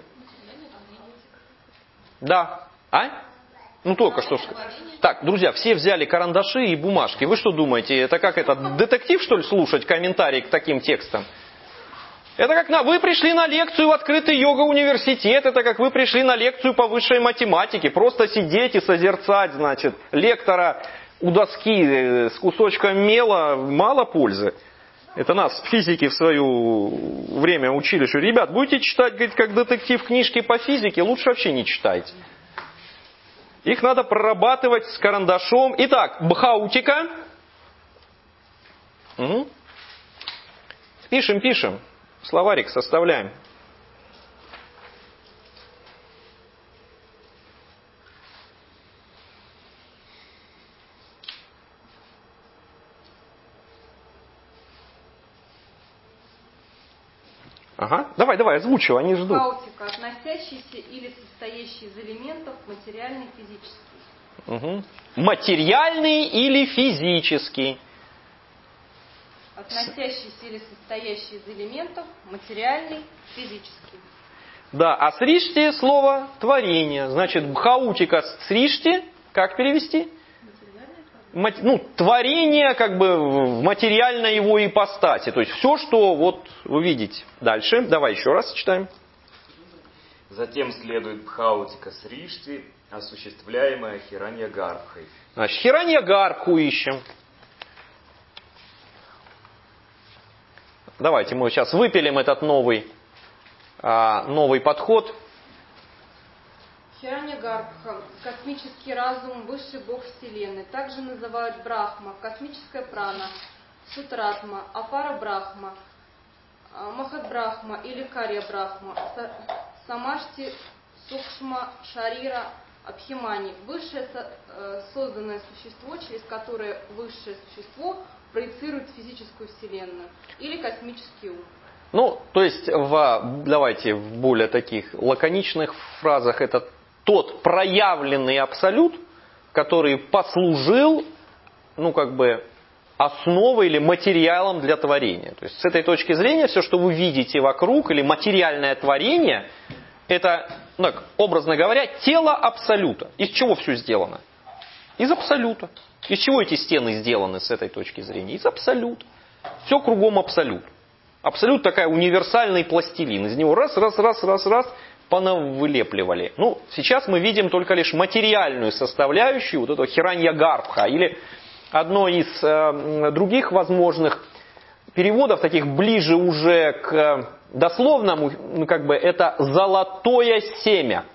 [SPEAKER 1] Да. А? Ну только что. Так, друзья, все взяли карандаши и бумажки. Вы что думаете, это как это, детектив, что ли, слушать комментарии к таким текстам? Это как на, вы пришли на лекцию в открытый йога-университет, это как вы пришли на лекцию по высшей математике. Просто сидеть и созерцать, значит, лектора у доски с кусочком мела мало пользы. Это нас физики в свое время учили, что, ребят, будете читать, говорит, как детектив книжки по физике, лучше вообще не читайте. Их надо прорабатывать с карандашом. Итак, бхаутика. Угу. Пишем, пишем. Словарик составляем. Ага, давай, давай, озвучивай, они ждут.
[SPEAKER 5] Бхаутика, относящийся или состоящий из элементов материальный, физический.
[SPEAKER 1] Угу. Материальный или физический.
[SPEAKER 5] Относящийся или состоящий из элементов материальный, физический.
[SPEAKER 1] Да, а сришти слово творение. Значит, бхаутика сришти, как перевести? Ну, творение как бы в материальной его ипостаси. То есть все, что вот вы видите. Дальше, давай еще раз читаем.
[SPEAKER 6] Затем следует бхаутика сришти, осуществляемая хираньягарбхой.
[SPEAKER 1] Значит, хираньягарбху ищем. Давайте мы сейчас выпилим этот новый, а, новый подход.
[SPEAKER 5] Хираньягарбха, космический разум, высший бог Вселенной. Также называют Брахма, космическая прана, Сутратма, Апара Брахма, Махат Брахма или Карья Брахма, Самашти, Сукшма, Шарира, Абхимани. Высшее созданное существо, через которое высшее существо проецирует физическую Вселенную или космический ум.
[SPEAKER 1] Ну, то есть, в, давайте в более таких лаконичных фразах, это тот проявленный абсолют, который послужил, ну, как бы, основой или материалом для творения. То есть, с этой точки зрения, все, что вы видите вокруг, или материальное творение, это, ну, так, образно говоря, тело абсолюта. Из чего все сделано? Из абсолюта. Из чего эти стены сделаны с этой точки зрения? Из абсолюта. Все кругом абсолют. Абсолют такая универсальный пластилин. Из него раз, раз, раз, раз, раз понавылепливали. Ну, сейчас мы видим только лишь материальную составляющую вот этого хираньягарбха. Или одно из э, других возможных переводов, таких ближе уже к дословному, ну, как бы это золотое семя.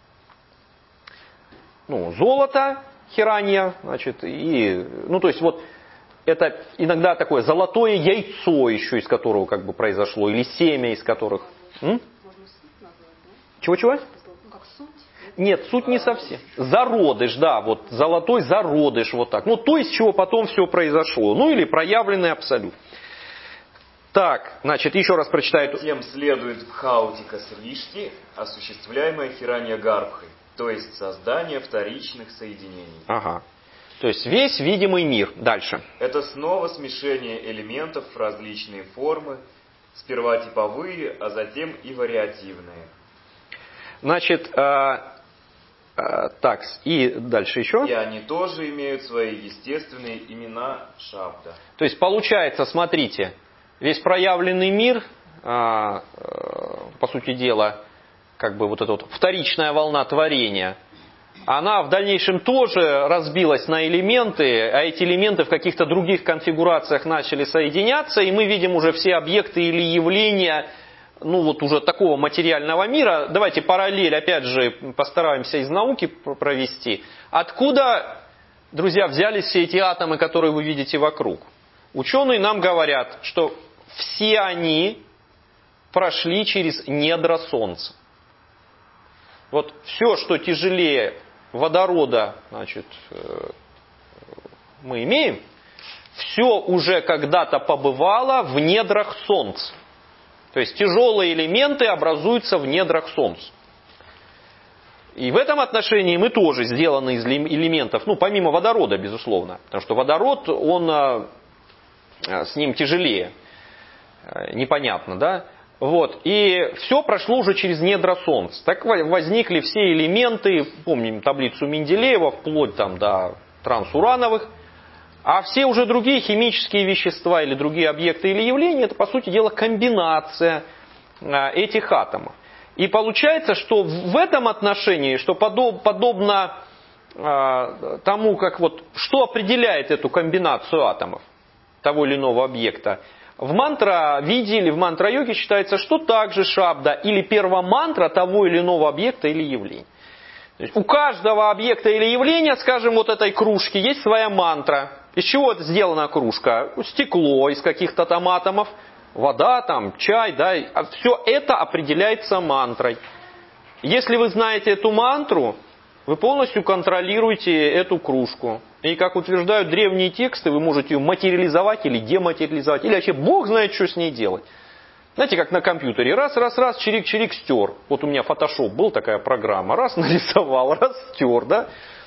[SPEAKER 1] Ну, золото, хиранья, значит, и, ну, то есть вот это иногда такое золотое яйцо еще, из которого как бы произошло, или семя, из которых... Чего-чего? Нет, суть не совсем. Зародыш, да, вот золотой зародыш, вот так. Ну, то, из чего потом все произошло. Ну, или проявленный абсолют. Так, значит, еще раз прочитаю.
[SPEAKER 6] Затем следует бхаутика сришти, осуществляемая хиранья гарбхой, то есть создание вторичных соединений.
[SPEAKER 1] Ага. То есть весь видимый мир. Дальше.
[SPEAKER 6] Это снова смешение элементов в различные формы, сперва типовые, а затем и вариативные.
[SPEAKER 1] Значит, э, э, так, и дальше еще.
[SPEAKER 6] И они тоже имеют свои естественные имена шабда.
[SPEAKER 1] То есть получается, смотрите, весь проявленный мир, э, э, по сути дела, как бы вот эта вот вторичная волна творения, она в дальнейшем тоже разбилась на элементы, а эти элементы в каких-то других конфигурациях начали соединяться, и мы видим уже все объекты или явления, ну вот уже такого материального мира. Давайте параллель, опять же, постараемся из науки провести. Откуда, друзья, взялись все эти атомы, которые вы видите вокруг? Ученые нам говорят, что все они прошли через недра Солнца. Вот все, что тяжелее водорода, значит, мы имеем, все уже когда-то побывало в недрах Солнца. То есть тяжелые элементы образуются в недрах Солнца. И в этом отношении мы тоже сделаны из элементов, ну, помимо водорода, безусловно. Потому что водород, он с ним тяжелее. Непонятно, да? Вот. И все прошло уже через недра Солнца. Так возникли все элементы, помним таблицу Менделеева, вплоть там до трансурановых. А все уже другие химические вещества или другие объекты или явления, это, по сути дела, комбинация этих атомов. И получается, что в этом отношении, что подоб, подобно э, тому, как вот, что определяет эту комбинацию атомов того или иного объекта, в мантра-виде или в мантра-йоге считается, что также шабда или первомантра того или иного объекта или явления. То есть у каждого объекта или явления, скажем, вот этой кружки, есть своя мантра. Из чего это сделана кружка? Стекло из каких-то там атомов, вода, там, чай, да. Все это определяется мантрой. Если вы знаете эту мантру, вы полностью контролируете эту кружку. И, как утверждают древние тексты, вы можете ее материализовать или дематериализовать. Или вообще Бог знает, что с ней делать. Знаете, как на компьютере. Раз, раз, раз, чирик-чирик, стер. Вот у меня Photoshop был, такая программа. Раз нарисовал, раз стер, да.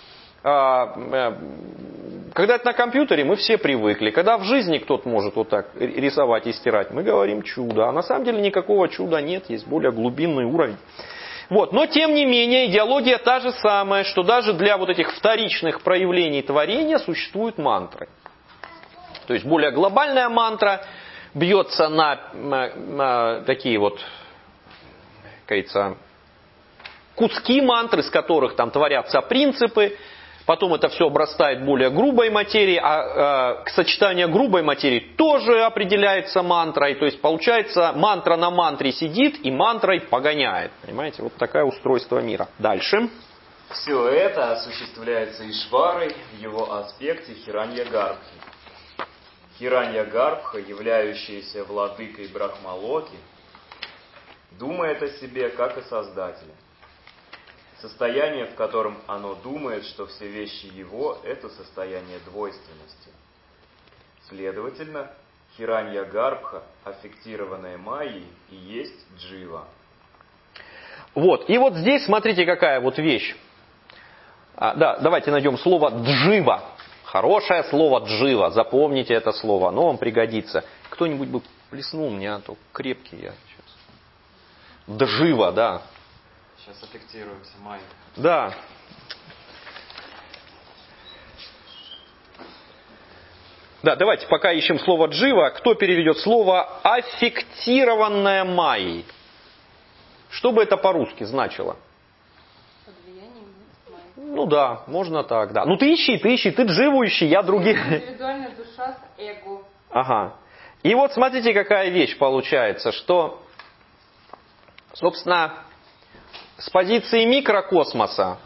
[SPEAKER 1] Когда это на компьютере, мы все привыкли. Когда в жизни кто-то может вот так рисовать и стирать, мы говорим чудо. А на самом деле никакого чуда нет, есть более глубинный уровень. Вот. Но тем не менее идеология та же самая, что даже для вот этих вторичных проявлений творения существуют мантры. То есть более глобальная мантра бьется на, на, на такие вот, как говорится, куски мантры, из которых там творятся принципы. Потом это все обрастает более грубой материей, а э, к сочетанию грубой материи тоже определяется мантрой. То есть получается, мантра на мантре сидит и мантрой погоняет. Понимаете, вот такое устройство мира. Дальше.
[SPEAKER 6] Все это осуществляется Ишварой в его аспекте Хиранья-гарбхи. Хиранья-гарбха, являющаяся владыкой Брахмалоки, думает о себе как о создателе. Состояние, в котором оно думает, что все вещи его, это состояние двойственности. Следовательно, Хиранья-гарбха, аффектированная майей, и есть джива.
[SPEAKER 1] Вот, и вот здесь смотрите, какая вот вещь. А, да, давайте найдем слово джива. Хорошее слово джива, запомните это слово, оно вам пригодится. Кто-нибудь бы плеснул мне, а то крепкий я сейчас. Джива, да.
[SPEAKER 6] Сейчас аффектируемся майей.
[SPEAKER 1] Да. Да, давайте пока ищем слово джива. Кто переведет слово аффектированное майей? Что бы это по-русски значило?
[SPEAKER 5] Под влиянием майи.
[SPEAKER 1] Ну да, можно так, да. Ну ты ищи, ты ищи, ты дживу ищи, я другие.
[SPEAKER 5] Индивидуальная душа с эго.
[SPEAKER 1] Ага. И вот смотрите, какая вещь получается, что, собственно, с позиции микрокосмоса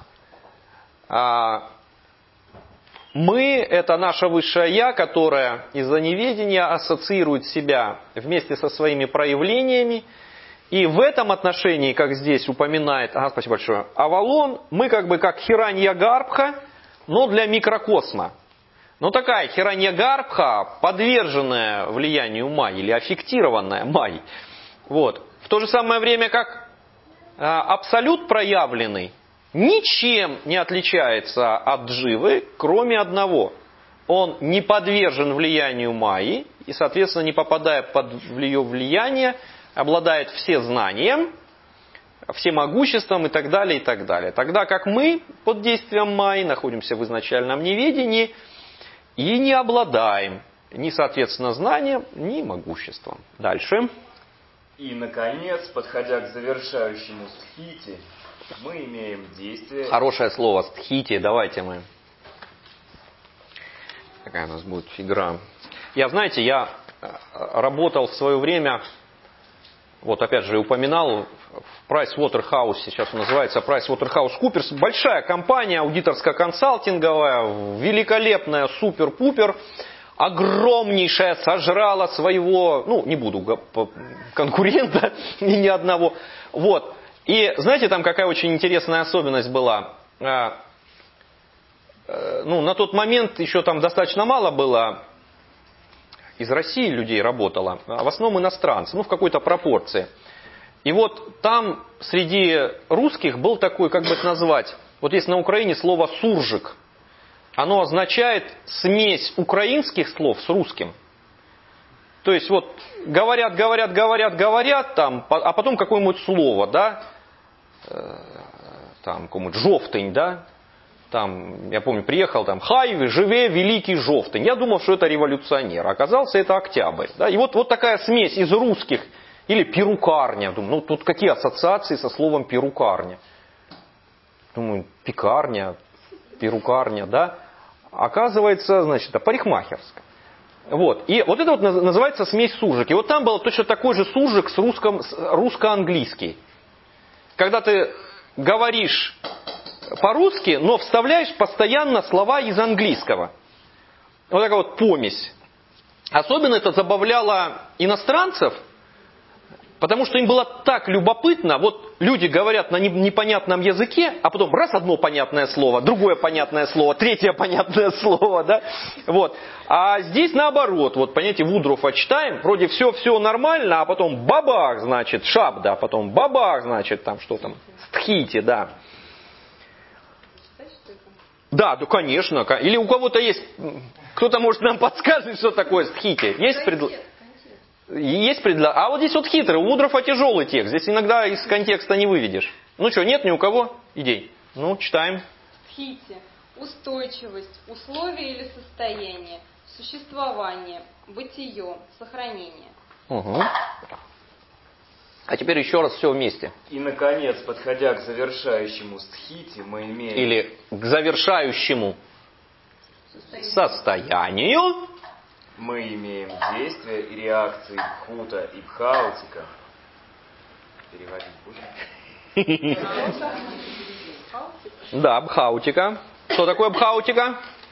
[SPEAKER 1] мы, это наше высшее Я, которое из-за неведения ассоциирует себя вместе со своими проявлениями. И в этом отношении, как здесь упоминает, ага, спасибо большое, Авалон, мы как бы как Хиранья-Гарбха, но для микрокосма. Но такая Хиранья-Гарбха, подверженная влиянию Майи или аффектированная Майей. Вот. В то же самое время, как а, абсолют проявленный, ничем не отличается от Дживы, кроме одного. Он не подвержен влиянию Майи и, соответственно, не попадая под ее влияние, обладает всезнанием, всемогуществом и так далее, и так далее. Тогда как мы под действием Майи находимся в изначальном неведении и не обладаем ни, соответственно, знанием, ни могуществом. Дальше.
[SPEAKER 6] И, наконец, подходя к завершающему стхити, мы имеем действие...
[SPEAKER 1] Хорошее слово стхити, давайте мы... Какая у нас будет игра? Я, знаете, я работал в свое время... Вот опять же упоминал, в Pricewaterhouse, сейчас он называется PricewaterhouseCoopers, большая компания аудиторско-консалтинговая, великолепная, супер-пупер, огромнейшая, сожрала своего, ну не буду, конкурента, ни одного. Вот. И знаете, там какая очень интересная особенность была? Ну, на тот момент еще там достаточно мало было из России людей работало, а в основном иностранцы, ну в какой-то пропорции. И вот там среди русских был такой, как бы это назвать, вот есть на Украине слово «суржик». Оно означает смесь украинских слов с русским. То есть вот говорят, говорят, говорят, говорят, там, а потом какое-нибудь слово, да, там какой-нибудь жовтень, да, там, я помню, приехал там, Хайве, живе великий жовтень. Я думал, что это революционер. Оказался, это Октябрь. Да? И вот, вот такая смесь из русских. Или перукарня. Думаю, ну тут какие ассоциации со словом перукарня? Думаю, пекарня, перукарня, да? Оказывается, значит, это парикмахерская. Вот. И вот это вот называется смесь суржик. И вот там был точно такой же суржик с, русском, с русско-английский. Когда ты говоришь по-русски, но вставляешь постоянно слова из английского. Вот такая вот помесь. Особенно это забавляло иностранцев, потому что им было так любопытно. Вот люди говорят на непонятном языке, а потом раз одно понятное слово, другое понятное слово, третье понятное слово. Да? Вот. А здесь наоборот. Вот, понимаете, Вудрофа читаем, вроде все-все нормально, а потом бабах, значит, шабда, а потом бабах, значит, там что там, стхити, да. Да, да, конечно. Или у кого-то есть, кто-то может нам подсказать, что такое стхити. Есть предлог? Есть предлог. А вот здесь вот хитрый, у Вудрофа тяжелый текст. Здесь иногда из контекста не выведешь. Ну что, нет ни у кого идей? Ну, читаем.
[SPEAKER 5] Стхити. Устойчивость, условие или состояние, существование, бытие, сохранение.
[SPEAKER 1] Угу. А теперь еще раз все вместе.
[SPEAKER 6] И, наконец, подходя к завершающему стхити, мы имеем...
[SPEAKER 1] Или к завершающему состоянию, состоянию
[SPEAKER 6] мы имеем действия и реакции Бхута и Бхаутика. Переводить будем?
[SPEAKER 1] Да, Бхаутика. Что такое Бхаутика?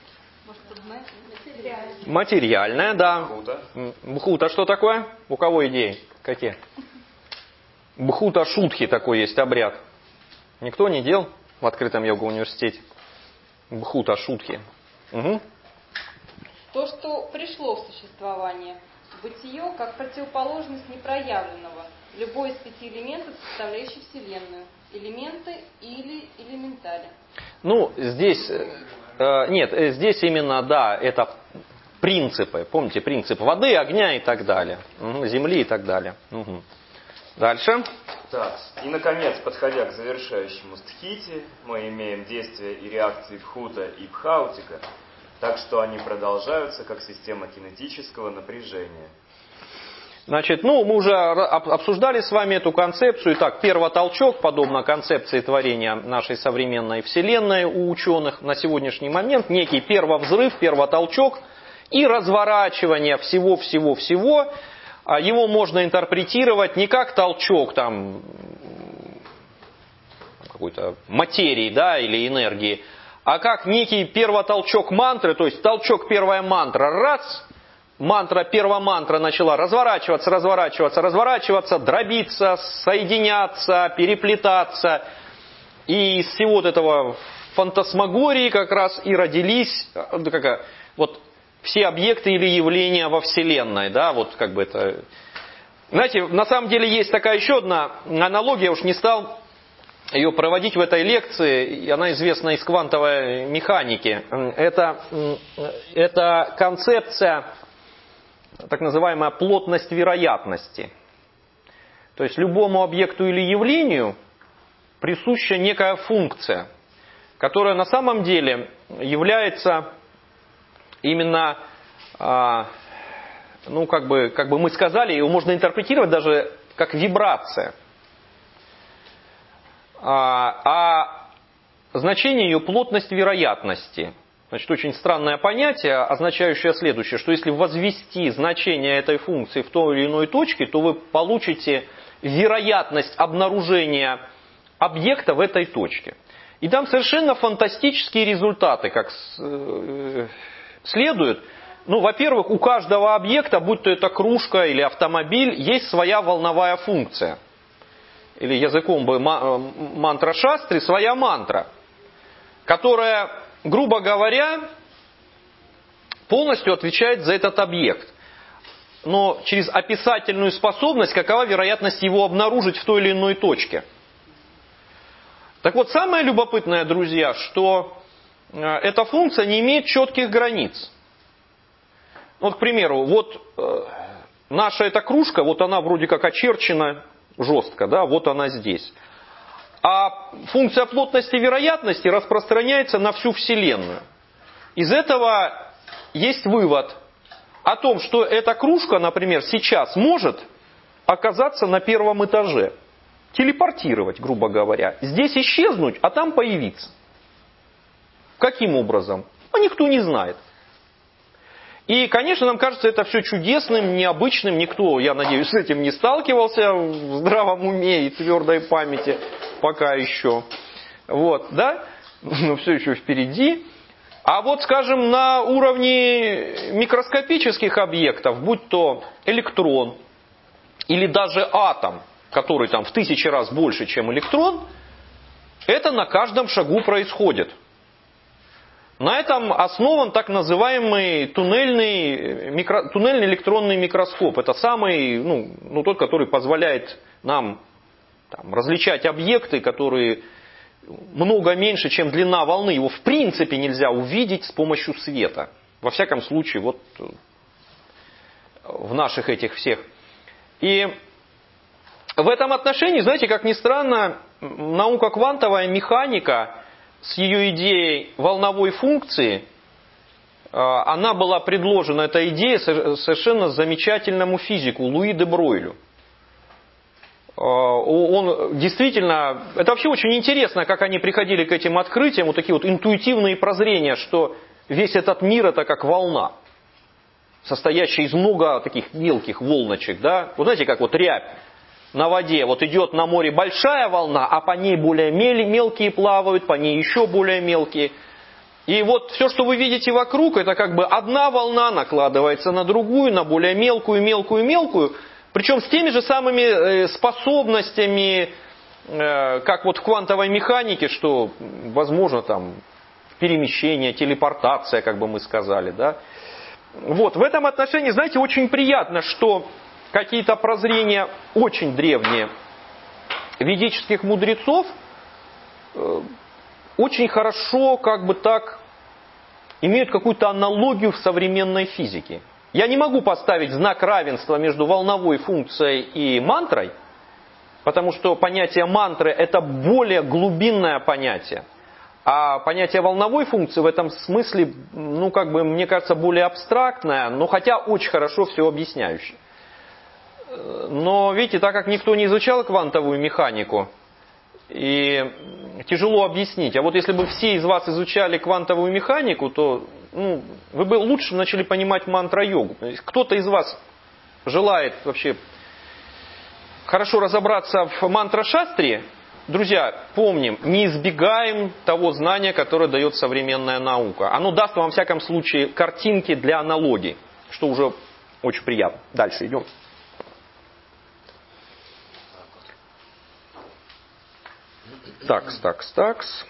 [SPEAKER 1] Материальная, да.
[SPEAKER 6] Бхута.
[SPEAKER 1] Бхута что такое? У кого идеи? Какие? Бхута шутхи такой есть обряд. Никто не делал в открытом йога-университете? Бхута шутхи. Угу.
[SPEAKER 5] То, что пришло в существование. Бытие как противоположность непроявленного. Любой из пяти элементов, составляющих Вселенную. Элементы или элементали.
[SPEAKER 1] Ну, здесь... Э, нет, здесь именно, да, это принципы. Помните, принцип воды, огня и так далее. Угу, земли и так далее. Угу. Дальше.
[SPEAKER 6] Так, и, наконец, подходя к завершающему стхити, мы имеем действия и реакции Бхута и Бхаутика, так что они продолжаются как система кинетического напряжения.
[SPEAKER 1] Значит, ну, мы уже обсуждали с вами эту концепцию. Итак, первотолчок, подобно концепции творения нашей современной Вселенной у ученых на сегодняшний момент, некий первовзрыв, первотолчок. и разворачивания всего-всего-всего, его можно интерпретировать не как толчок там, какой-то материи, да, или энергии, а как некий первотолчок мантры, то есть толчок первая мантра, раз, мантра, первая мантра начала разворачиваться, разворачиваться, разворачиваться, дробиться, соединяться, переплетаться. И из всего вот этого фантасмагории как раз и родились как, вот, все объекты или явления во Вселенной. Да, вот как бы это... Знаете, на самом деле есть такая еще одна аналогия, я уж не стал ее проводить в этой лекции, и она известна из квантовой механики. Это, это концепция, так называемая плотность вероятности. То есть любому объекту или явлению присуща некая функция, которая на самом деле является именно, ну как бы, как бы мы сказали, ее можно интерпретировать даже как вибрация. А, а значение ее плотность вероятности. Значит, очень странное понятие, означающее следующее, что если возвести значение этой функции в той или иной точке, то вы получите вероятность обнаружения объекта в этой точке. И там совершенно фантастические результаты, как следует. Ну, во-первых, у каждого объекта, будь то это кружка или автомобиль, есть своя волновая функция. Или языком бы мантра шастры, своя мантра, которая, грубо говоря, полностью отвечает за этот объект. Но через описательную способность, какова вероятность его обнаружить в той или иной точке. Так вот, самое любопытное, друзья, что эта функция не имеет четких границ. Вот, к примеру, вот наша эта кружка, вот она вроде как очерчена жестко, да, вот она здесь. А функция плотности вероятности распространяется на всю Вселенную. Из этого есть вывод о том, что эта кружка, например, сейчас может оказаться на первом этаже. Телепортировать, грубо говоря. Здесь исчезнуть, а там появиться. Каким образом? Ну, никто не знает. И, конечно, нам кажется это все чудесным, необычным. Никто, я надеюсь, с этим не сталкивался в здравом уме и твердой памяти пока еще. Вот, да? Но все еще впереди. А вот, скажем, на уровне микроскопических объектов, будь то электрон или даже атом, который там в тысячи раз больше, чем электрон, это на каждом шагу происходит. На этом основан так называемый туннельный, микро, туннельный электронный микроскоп. Это самый, ну, ну, тот, который позволяет нам там, различать объекты, которые много меньше, чем длина волны. Его в принципе нельзя увидеть с помощью света. Во всяком случае, вот в наших этих всех. И в этом отношении, знаете, как ни странно, наука квантовая механика с ее идеей волновой функции, она была предложена, эта идея, совершенно замечательному физику Луи де Бройлю. Он действительно, это вообще очень интересно, как они приходили к этим открытиям, вот такие вот интуитивные прозрения, что весь этот мир это как волна, состоящая из много таких мелких волночек, да? Вы знаете, как вот рябь на воде, вот идет на море большая волна, а по ней более мелкие плавают, по ней еще более мелкие. И вот все, что вы видите вокруг, это как бы одна волна накладывается на другую, на более мелкую, мелкую, мелкую, причем с теми же самыми способностями, как вот в квантовой механике, что возможно там перемещение, телепортация, как бы мы сказали, да. Вот, в этом отношении, знаете, очень приятно, что какие-то прозрения очень древние ведических мудрецов э, очень хорошо, как бы так, имеют какую-то аналогию в современной физике. Я не могу поставить знак равенства между волновой функцией и мантрой, потому что понятие мантры это более глубинное понятие. А понятие волновой функции в этом смысле, ну, как бы, мне кажется, более абстрактное, но хотя очень хорошо все объясняющее. Но, видите, так как никто не изучал квантовую механику, и тяжело объяснить. А вот если бы все из вас изучали квантовую механику, то ну, вы бы лучше начали понимать мантра-йогу. Кто-то из вас желает вообще хорошо разобраться в мантра-шастре, друзья, помним, не избегаем того знания, которое дает современная наука. Оно даст вам, во всяком случае, картинки для аналогий, что уже очень приятно. Дальше идем. Такс, такс, такс.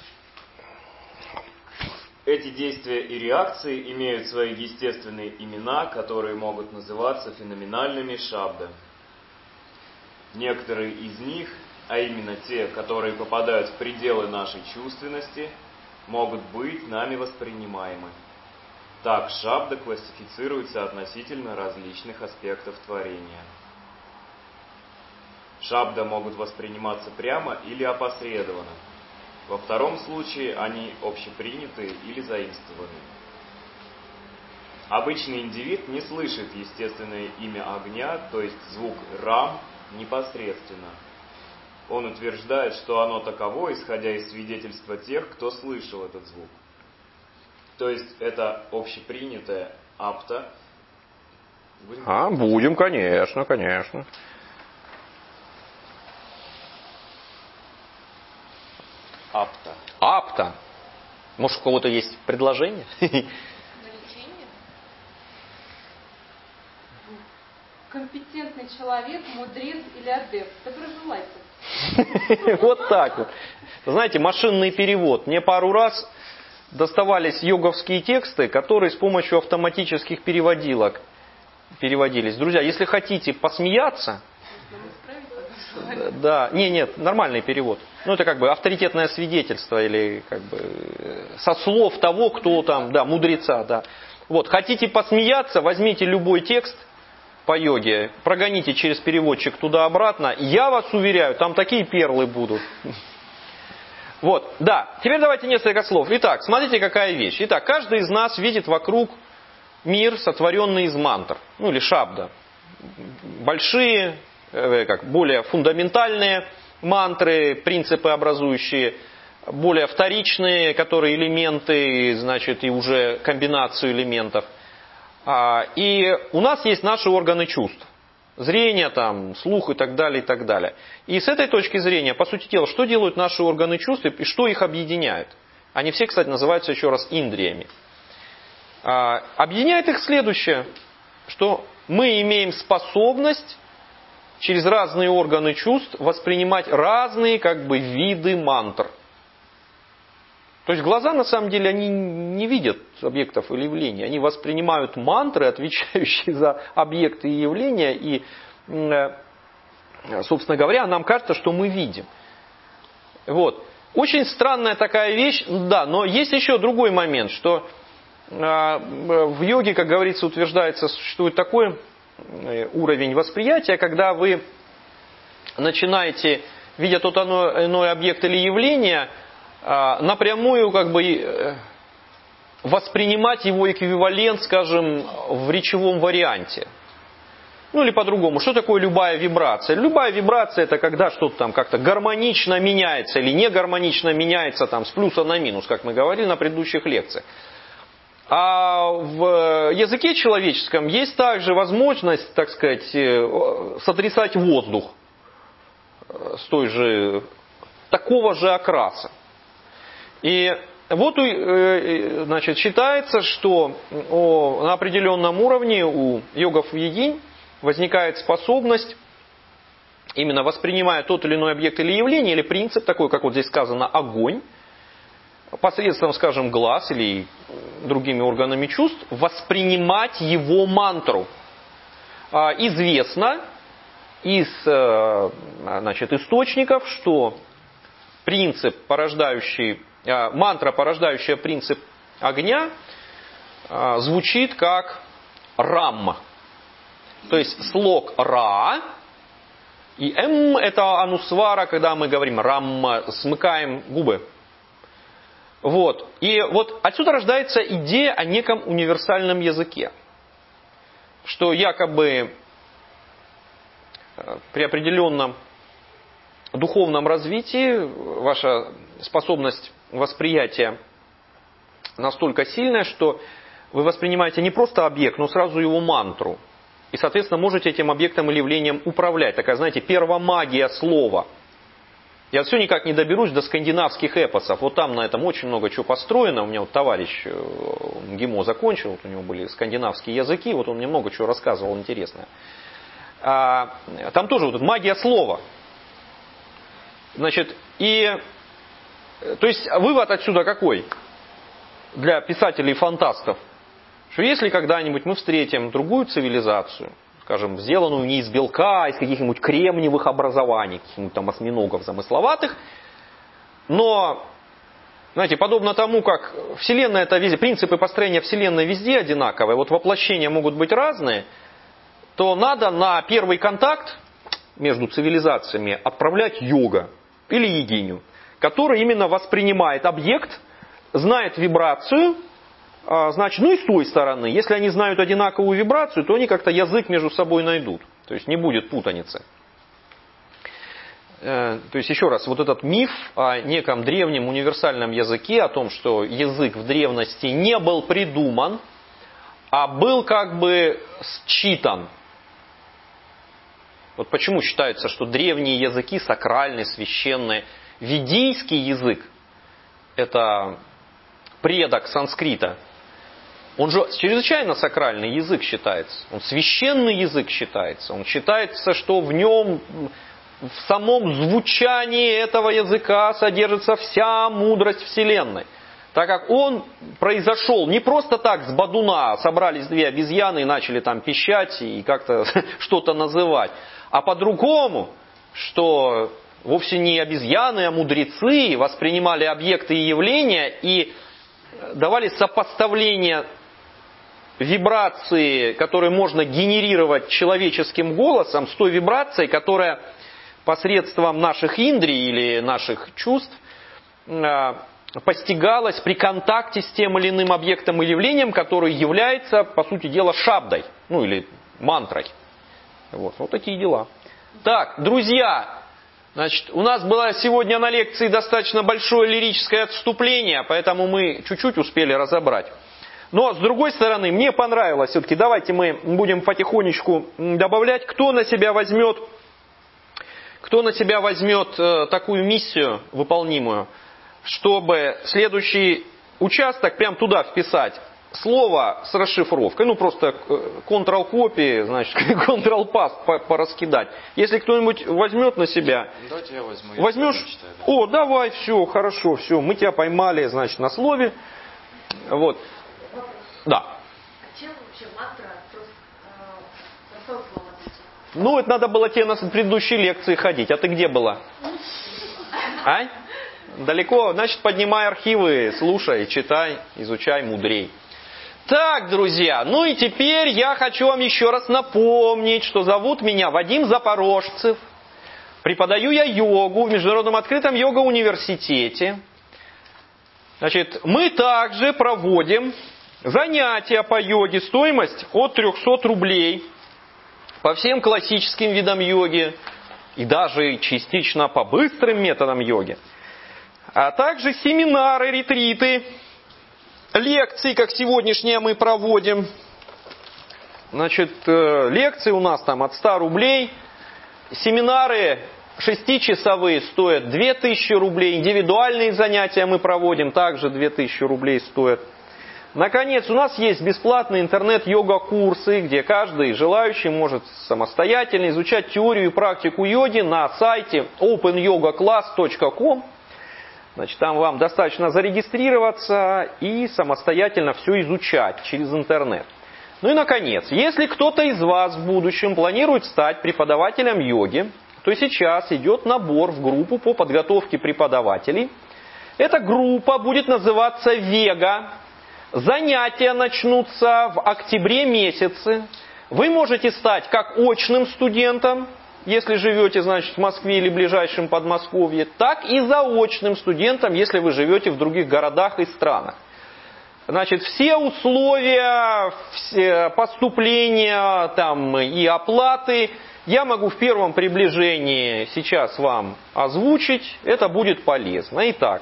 [SPEAKER 6] Эти действия и реакции имеют свои естественные имена, которые могут называться феноменальными шабда. Некоторые из них, а именно те, которые попадают в пределы нашей чувственности, могут быть нами воспринимаемы. Так шабда классифицируется относительно различных аспектов творения. Шабда могут восприниматься прямо или опосредованно. Во втором случае они общепринятые или заимствованы. Обычный индивид не слышит естественное имя огня, то есть звук рам, непосредственно. Он утверждает, что оно таково, исходя из свидетельства тех, кто слышал этот звук. То есть это общепринятое апта. Будем?
[SPEAKER 1] А, будем, конечно, конечно.
[SPEAKER 6] Апта.
[SPEAKER 1] Апта. Может, у кого-то есть предложение?
[SPEAKER 5] Наречение? Компетентный человек, мудрец или адепт. Доброжелатель.
[SPEAKER 1] Вот так вот. Знаете, машинный перевод. Мне пару раз доставались йоговские тексты, которые с помощью автоматических переводилок переводились. Друзья, если хотите посмеяться... Да, не, нет, нормальный перевод. Ну, это как бы авторитетное свидетельство или как бы со слов того, кто там, да, мудреца, да. Вот, хотите посмеяться, возьмите любой текст по йоге, прогоните через переводчик туда-обратно. Я вас уверяю, там такие перлы будут. Вот, да. Теперь давайте несколько слов. Итак, смотрите, какая вещь. Итак, каждый из нас видит вокруг мир, сотворенный из мантр, ну или шабда. Большие, как более фундаментальные мантры, принципы образующие, более вторичные, которые элементы, значит, и уже комбинацию элементов. И у нас есть наши органы чувств. Зрение, там, слух и так далее, и так далее. И с этой точки зрения, по сути дела, что делают наши органы чувств и что их объединяет? Они все, кстати, называются еще раз индриями. Объединяет их следующее, что мы имеем способность через разные органы чувств воспринимать разные как бы виды мантр. То есть глаза на самом деле они не видят объектов или явлений, они воспринимают мантры, отвечающие за объекты и явления, и, собственно говоря, нам кажется, что мы видим. Вот. Очень странная такая вещь, да, но есть еще другой момент, что в йоге, как говорится, утверждается, существует такой уровень восприятия, когда вы начинаете, видя тот иной, иной объект или явление, напрямую как бы воспринимать его эквивалент, скажем, в речевом варианте. Ну или по-другому, что такое любая вибрация? Любая вибрация это когда что-то там как-то гармонично меняется или не гармонично меняется там с плюса на минус, как мы говорили на предыдущих лекциях. А в языке человеческом есть также возможность, так сказать, сотрясать воздух с той же, такого же окраса. И вот, значит, считается, что на определенном уровне у йогов йогинь возникает способность, именно воспринимая тот или иной объект или явление, или принцип, такой, как вот здесь сказано, огонь, посредством, скажем, глаз или другими органами чувств, воспринимать его мантру. Известно из, значит, источников, что принцип, порождающий, мантра, порождающая принцип огня, звучит как рам. То есть слог ра и м это анусвара, когда мы говорим рам, смыкаем губы. Вот. И вот отсюда рождается идея о неком универсальном языке. Что якобы при определенном духовном развитии ваша способность восприятия настолько сильная, что вы воспринимаете не просто объект, но сразу его мантру. И, соответственно, можете этим объектом или явлением управлять. Такая, знаете, первомагия слова. Я все никак не доберусь до скандинавских эпосов. Вот там на этом очень много чего построено. У меня вот товарищ ГИМО закончил, вот у него были скандинавские языки, вот он мне много чего рассказывал интересное. А, там тоже вот магия слова. Значит, и... То есть вывод отсюда какой? Для писателей-фантастов. Что если когда-нибудь мы встретим другую цивилизацию, скажем, сделанную не из белка, а из каких-нибудь кремниевых образований, каких-нибудь там осьминогов замысловатых, но, знаете, подобно тому, как Вселенная это везде, принципы построения Вселенной везде одинаковые, вот воплощения могут быть разные, то надо на первый контакт между цивилизациями отправлять йога или йогиню, который именно воспринимает объект, знает вибрацию, значит, ну и с той стороны, если они знают одинаковую вибрацию, то они как-то язык между собой найдут. То есть не будет путаницы. То есть еще раз, вот этот миф о неком древнем универсальном языке, о том, что язык в древности не был придуман, а был как бы считан. Вот почему считается, что древние языки сакральные, священные. Ведийский язык, это предок санскрита, он же чрезвычайно сакральный язык считается. Он священный язык считается. Он считается, что в нем, в самом звучании этого языка содержится вся мудрость Вселенной. Так как он произошел не просто так с бадуна, собрались две обезьяны и начали там пищать и как-то что-то называть, а по-другому, что вовсе не обезьяны, а мудрецы воспринимали объекты и явления и давали сопоставление вибрации, которые можно генерировать человеческим голосом, с той вибрацией, которая посредством наших индрий или наших чувств постигалась при контакте с тем или иным объектом или явлением, который является, по сути дела, шабдой, ну или мантрой. Вот, вот такие дела. Так, друзья, значит, у нас было сегодня на лекции достаточно большое лирическое отступление, поэтому мы чуть-чуть успели разобрать. Но, с другой стороны, мне понравилось, все-таки давайте мы будем потихонечку добавлять, кто на себя возьмет, кто на себя возьмет э, такую миссию выполнимую, чтобы следующий участок прям туда вписать слово с расшифровкой, ну просто Ctrl-копии, значит, Ctrl-паст пораскидать. Если кто-нибудь возьмет на себя...
[SPEAKER 6] Давайте я возьму.
[SPEAKER 1] Возьмешь? Я читаю, да. О, давай, все, хорошо, все, мы тебя поймали, значит, на слове. Вот. Да.
[SPEAKER 2] А чем вообще мантра способствовала?
[SPEAKER 1] Ну, это надо было тебе на предыдущей лекции ходить. А ты где была? А? Далеко? Значит, поднимай архивы, слушай, читай, изучай, мудрей. Так, друзья, ну и теперь я хочу вам еще раз напомнить, что зовут меня Вадим Запорожцев. Преподаю я йогу в Международном открытом йога-университете. Значит, мы также проводим занятия по йоге, стоимость от трехсот рублей по всем классическим видам йоги и даже частично по быстрым методам йоги. А также семинары, ретриты, лекции, как сегодняшние мы проводим. Значит, лекции у нас там от ста рублей, семинары шестичасовые стоят две тысячи рублей, индивидуальные занятия мы проводим, также две тысячи рублей стоят. Наконец, у нас есть бесплатные интернет-йога-курсы, где каждый желающий может самостоятельно изучать теорию и практику йоги на сайте open yoga class точка com. Значит, там вам достаточно зарегистрироваться и самостоятельно все изучать через интернет. Ну и, наконец, если кто-то из вас в будущем планирует стать преподавателем йоги, то сейчас идет набор в группу по подготовке преподавателей. Эта группа будет называться «Вега». Занятия начнутся в октябре месяце. Вы можете стать как очным студентом, если живете, значит, в Москве или ближайшем Подмосковье, так и заочным студентом, если вы живете в других городах и странах. Значит, все условия все поступления там, и оплаты я могу в первом приближении сейчас вам озвучить. Это будет полезно. Итак,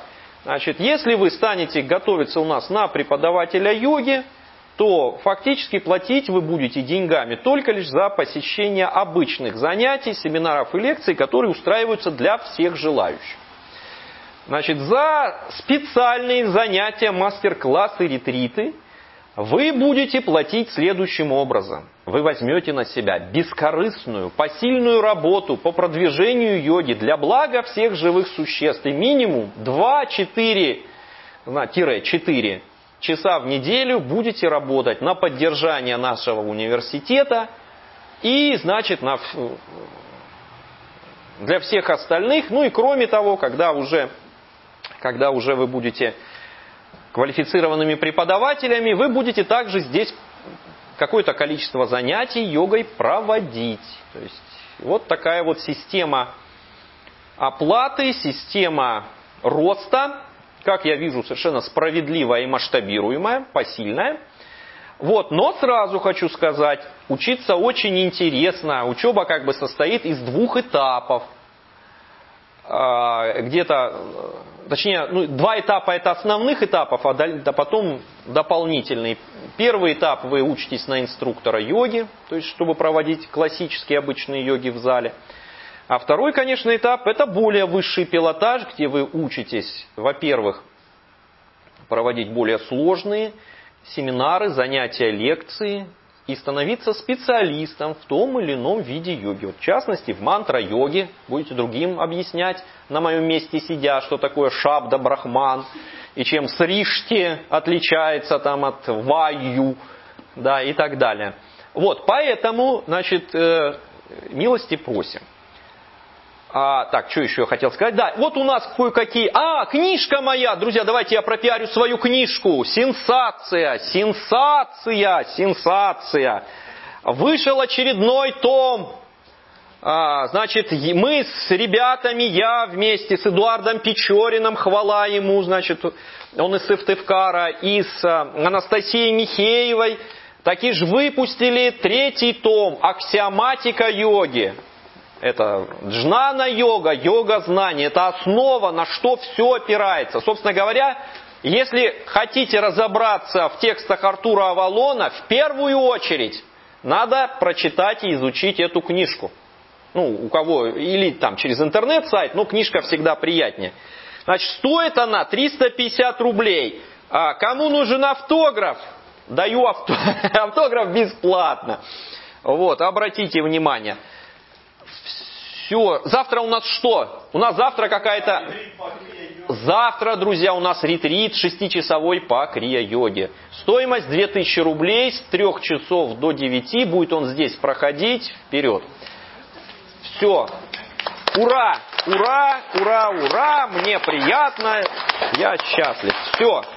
[SPEAKER 1] Значит, если вы станете готовиться у нас на преподавателя йоги, то фактически платить вы будете деньгами только лишь за посещение обычных занятий, семинаров и лекций, которые устраиваются для всех желающих. Значит, за специальные занятия, мастер-классы, ретриты вы будете платить следующим образом. Вы возьмете на себя бескорыстную, посильную работу по продвижению йоги для блага всех живых существ. И минимум два-четыре часа в неделю будете работать на поддержание нашего университета и, значит, на, для всех остальных. Ну и кроме того, когда уже, когда уже вы будете квалифицированными преподавателями, вы будете также здесь какое-то количество занятий йогой проводить. То есть вот такая вот система оплаты, система роста, как я вижу, совершенно справедливая и масштабируемая, посильная. Вот, но сразу хочу сказать, учиться очень интересно. Учеба как бы состоит из двух этапов. Где-то, точнее, ну, два этапа это основных этапов, а да потом дополнительный. Первый этап вы учитесь на инструктора йоги, то есть чтобы проводить классические обычные йоги в зале. А второй, конечно, этап это более высший пилотаж, где вы учитесь, во-первых, проводить более сложные семинары, занятия, лекции и становиться специалистом в том или ином виде йоги. Вот, в частности, в мантра-йоге будете другим объяснять, на моем месте сидя, что такое шабда брахман, и чем сришти отличается там, от ваю, да, и так далее. Вот, поэтому, значит, э, милости просим. А, так, что еще я хотел сказать? Да, вот у нас кое-какие... А, книжка моя! Друзья, давайте я пропиарю свою книжку. Сенсация, сенсация, сенсация. Вышел очередной том. А, значит, мы с ребятами, я вместе с Эдуардом Печориным, хвала ему, значит, он из Сыктывкара, и с Анастасией Михеевой, таки же выпустили третий том «Аксиоматика йоги». Это джнана-йога, йога-знание. Это основа, на что все опирается. Собственно говоря, если хотите разобраться в текстах Артура Авалона, в первую очередь надо прочитать и изучить эту книжку. Ну, у кого, или там через интернет-сайт, но книжка всегда приятнее. Значит, стоит она триста пятьдесят рублей. А кому нужен автограф? Даю авто, автограф бесплатно. Вот, обратите внимание. Все. Завтра у нас что? У нас завтра какая-то... Завтра, друзья, у нас ретрит шестичасовой по крия-йоге. Стоимость две тысячи рублей с трех часов до девяти. Будет он здесь проходить. Вперед. Все. Ура! Ура! Ура! Ура! Мне приятно. Я счастлив. Все.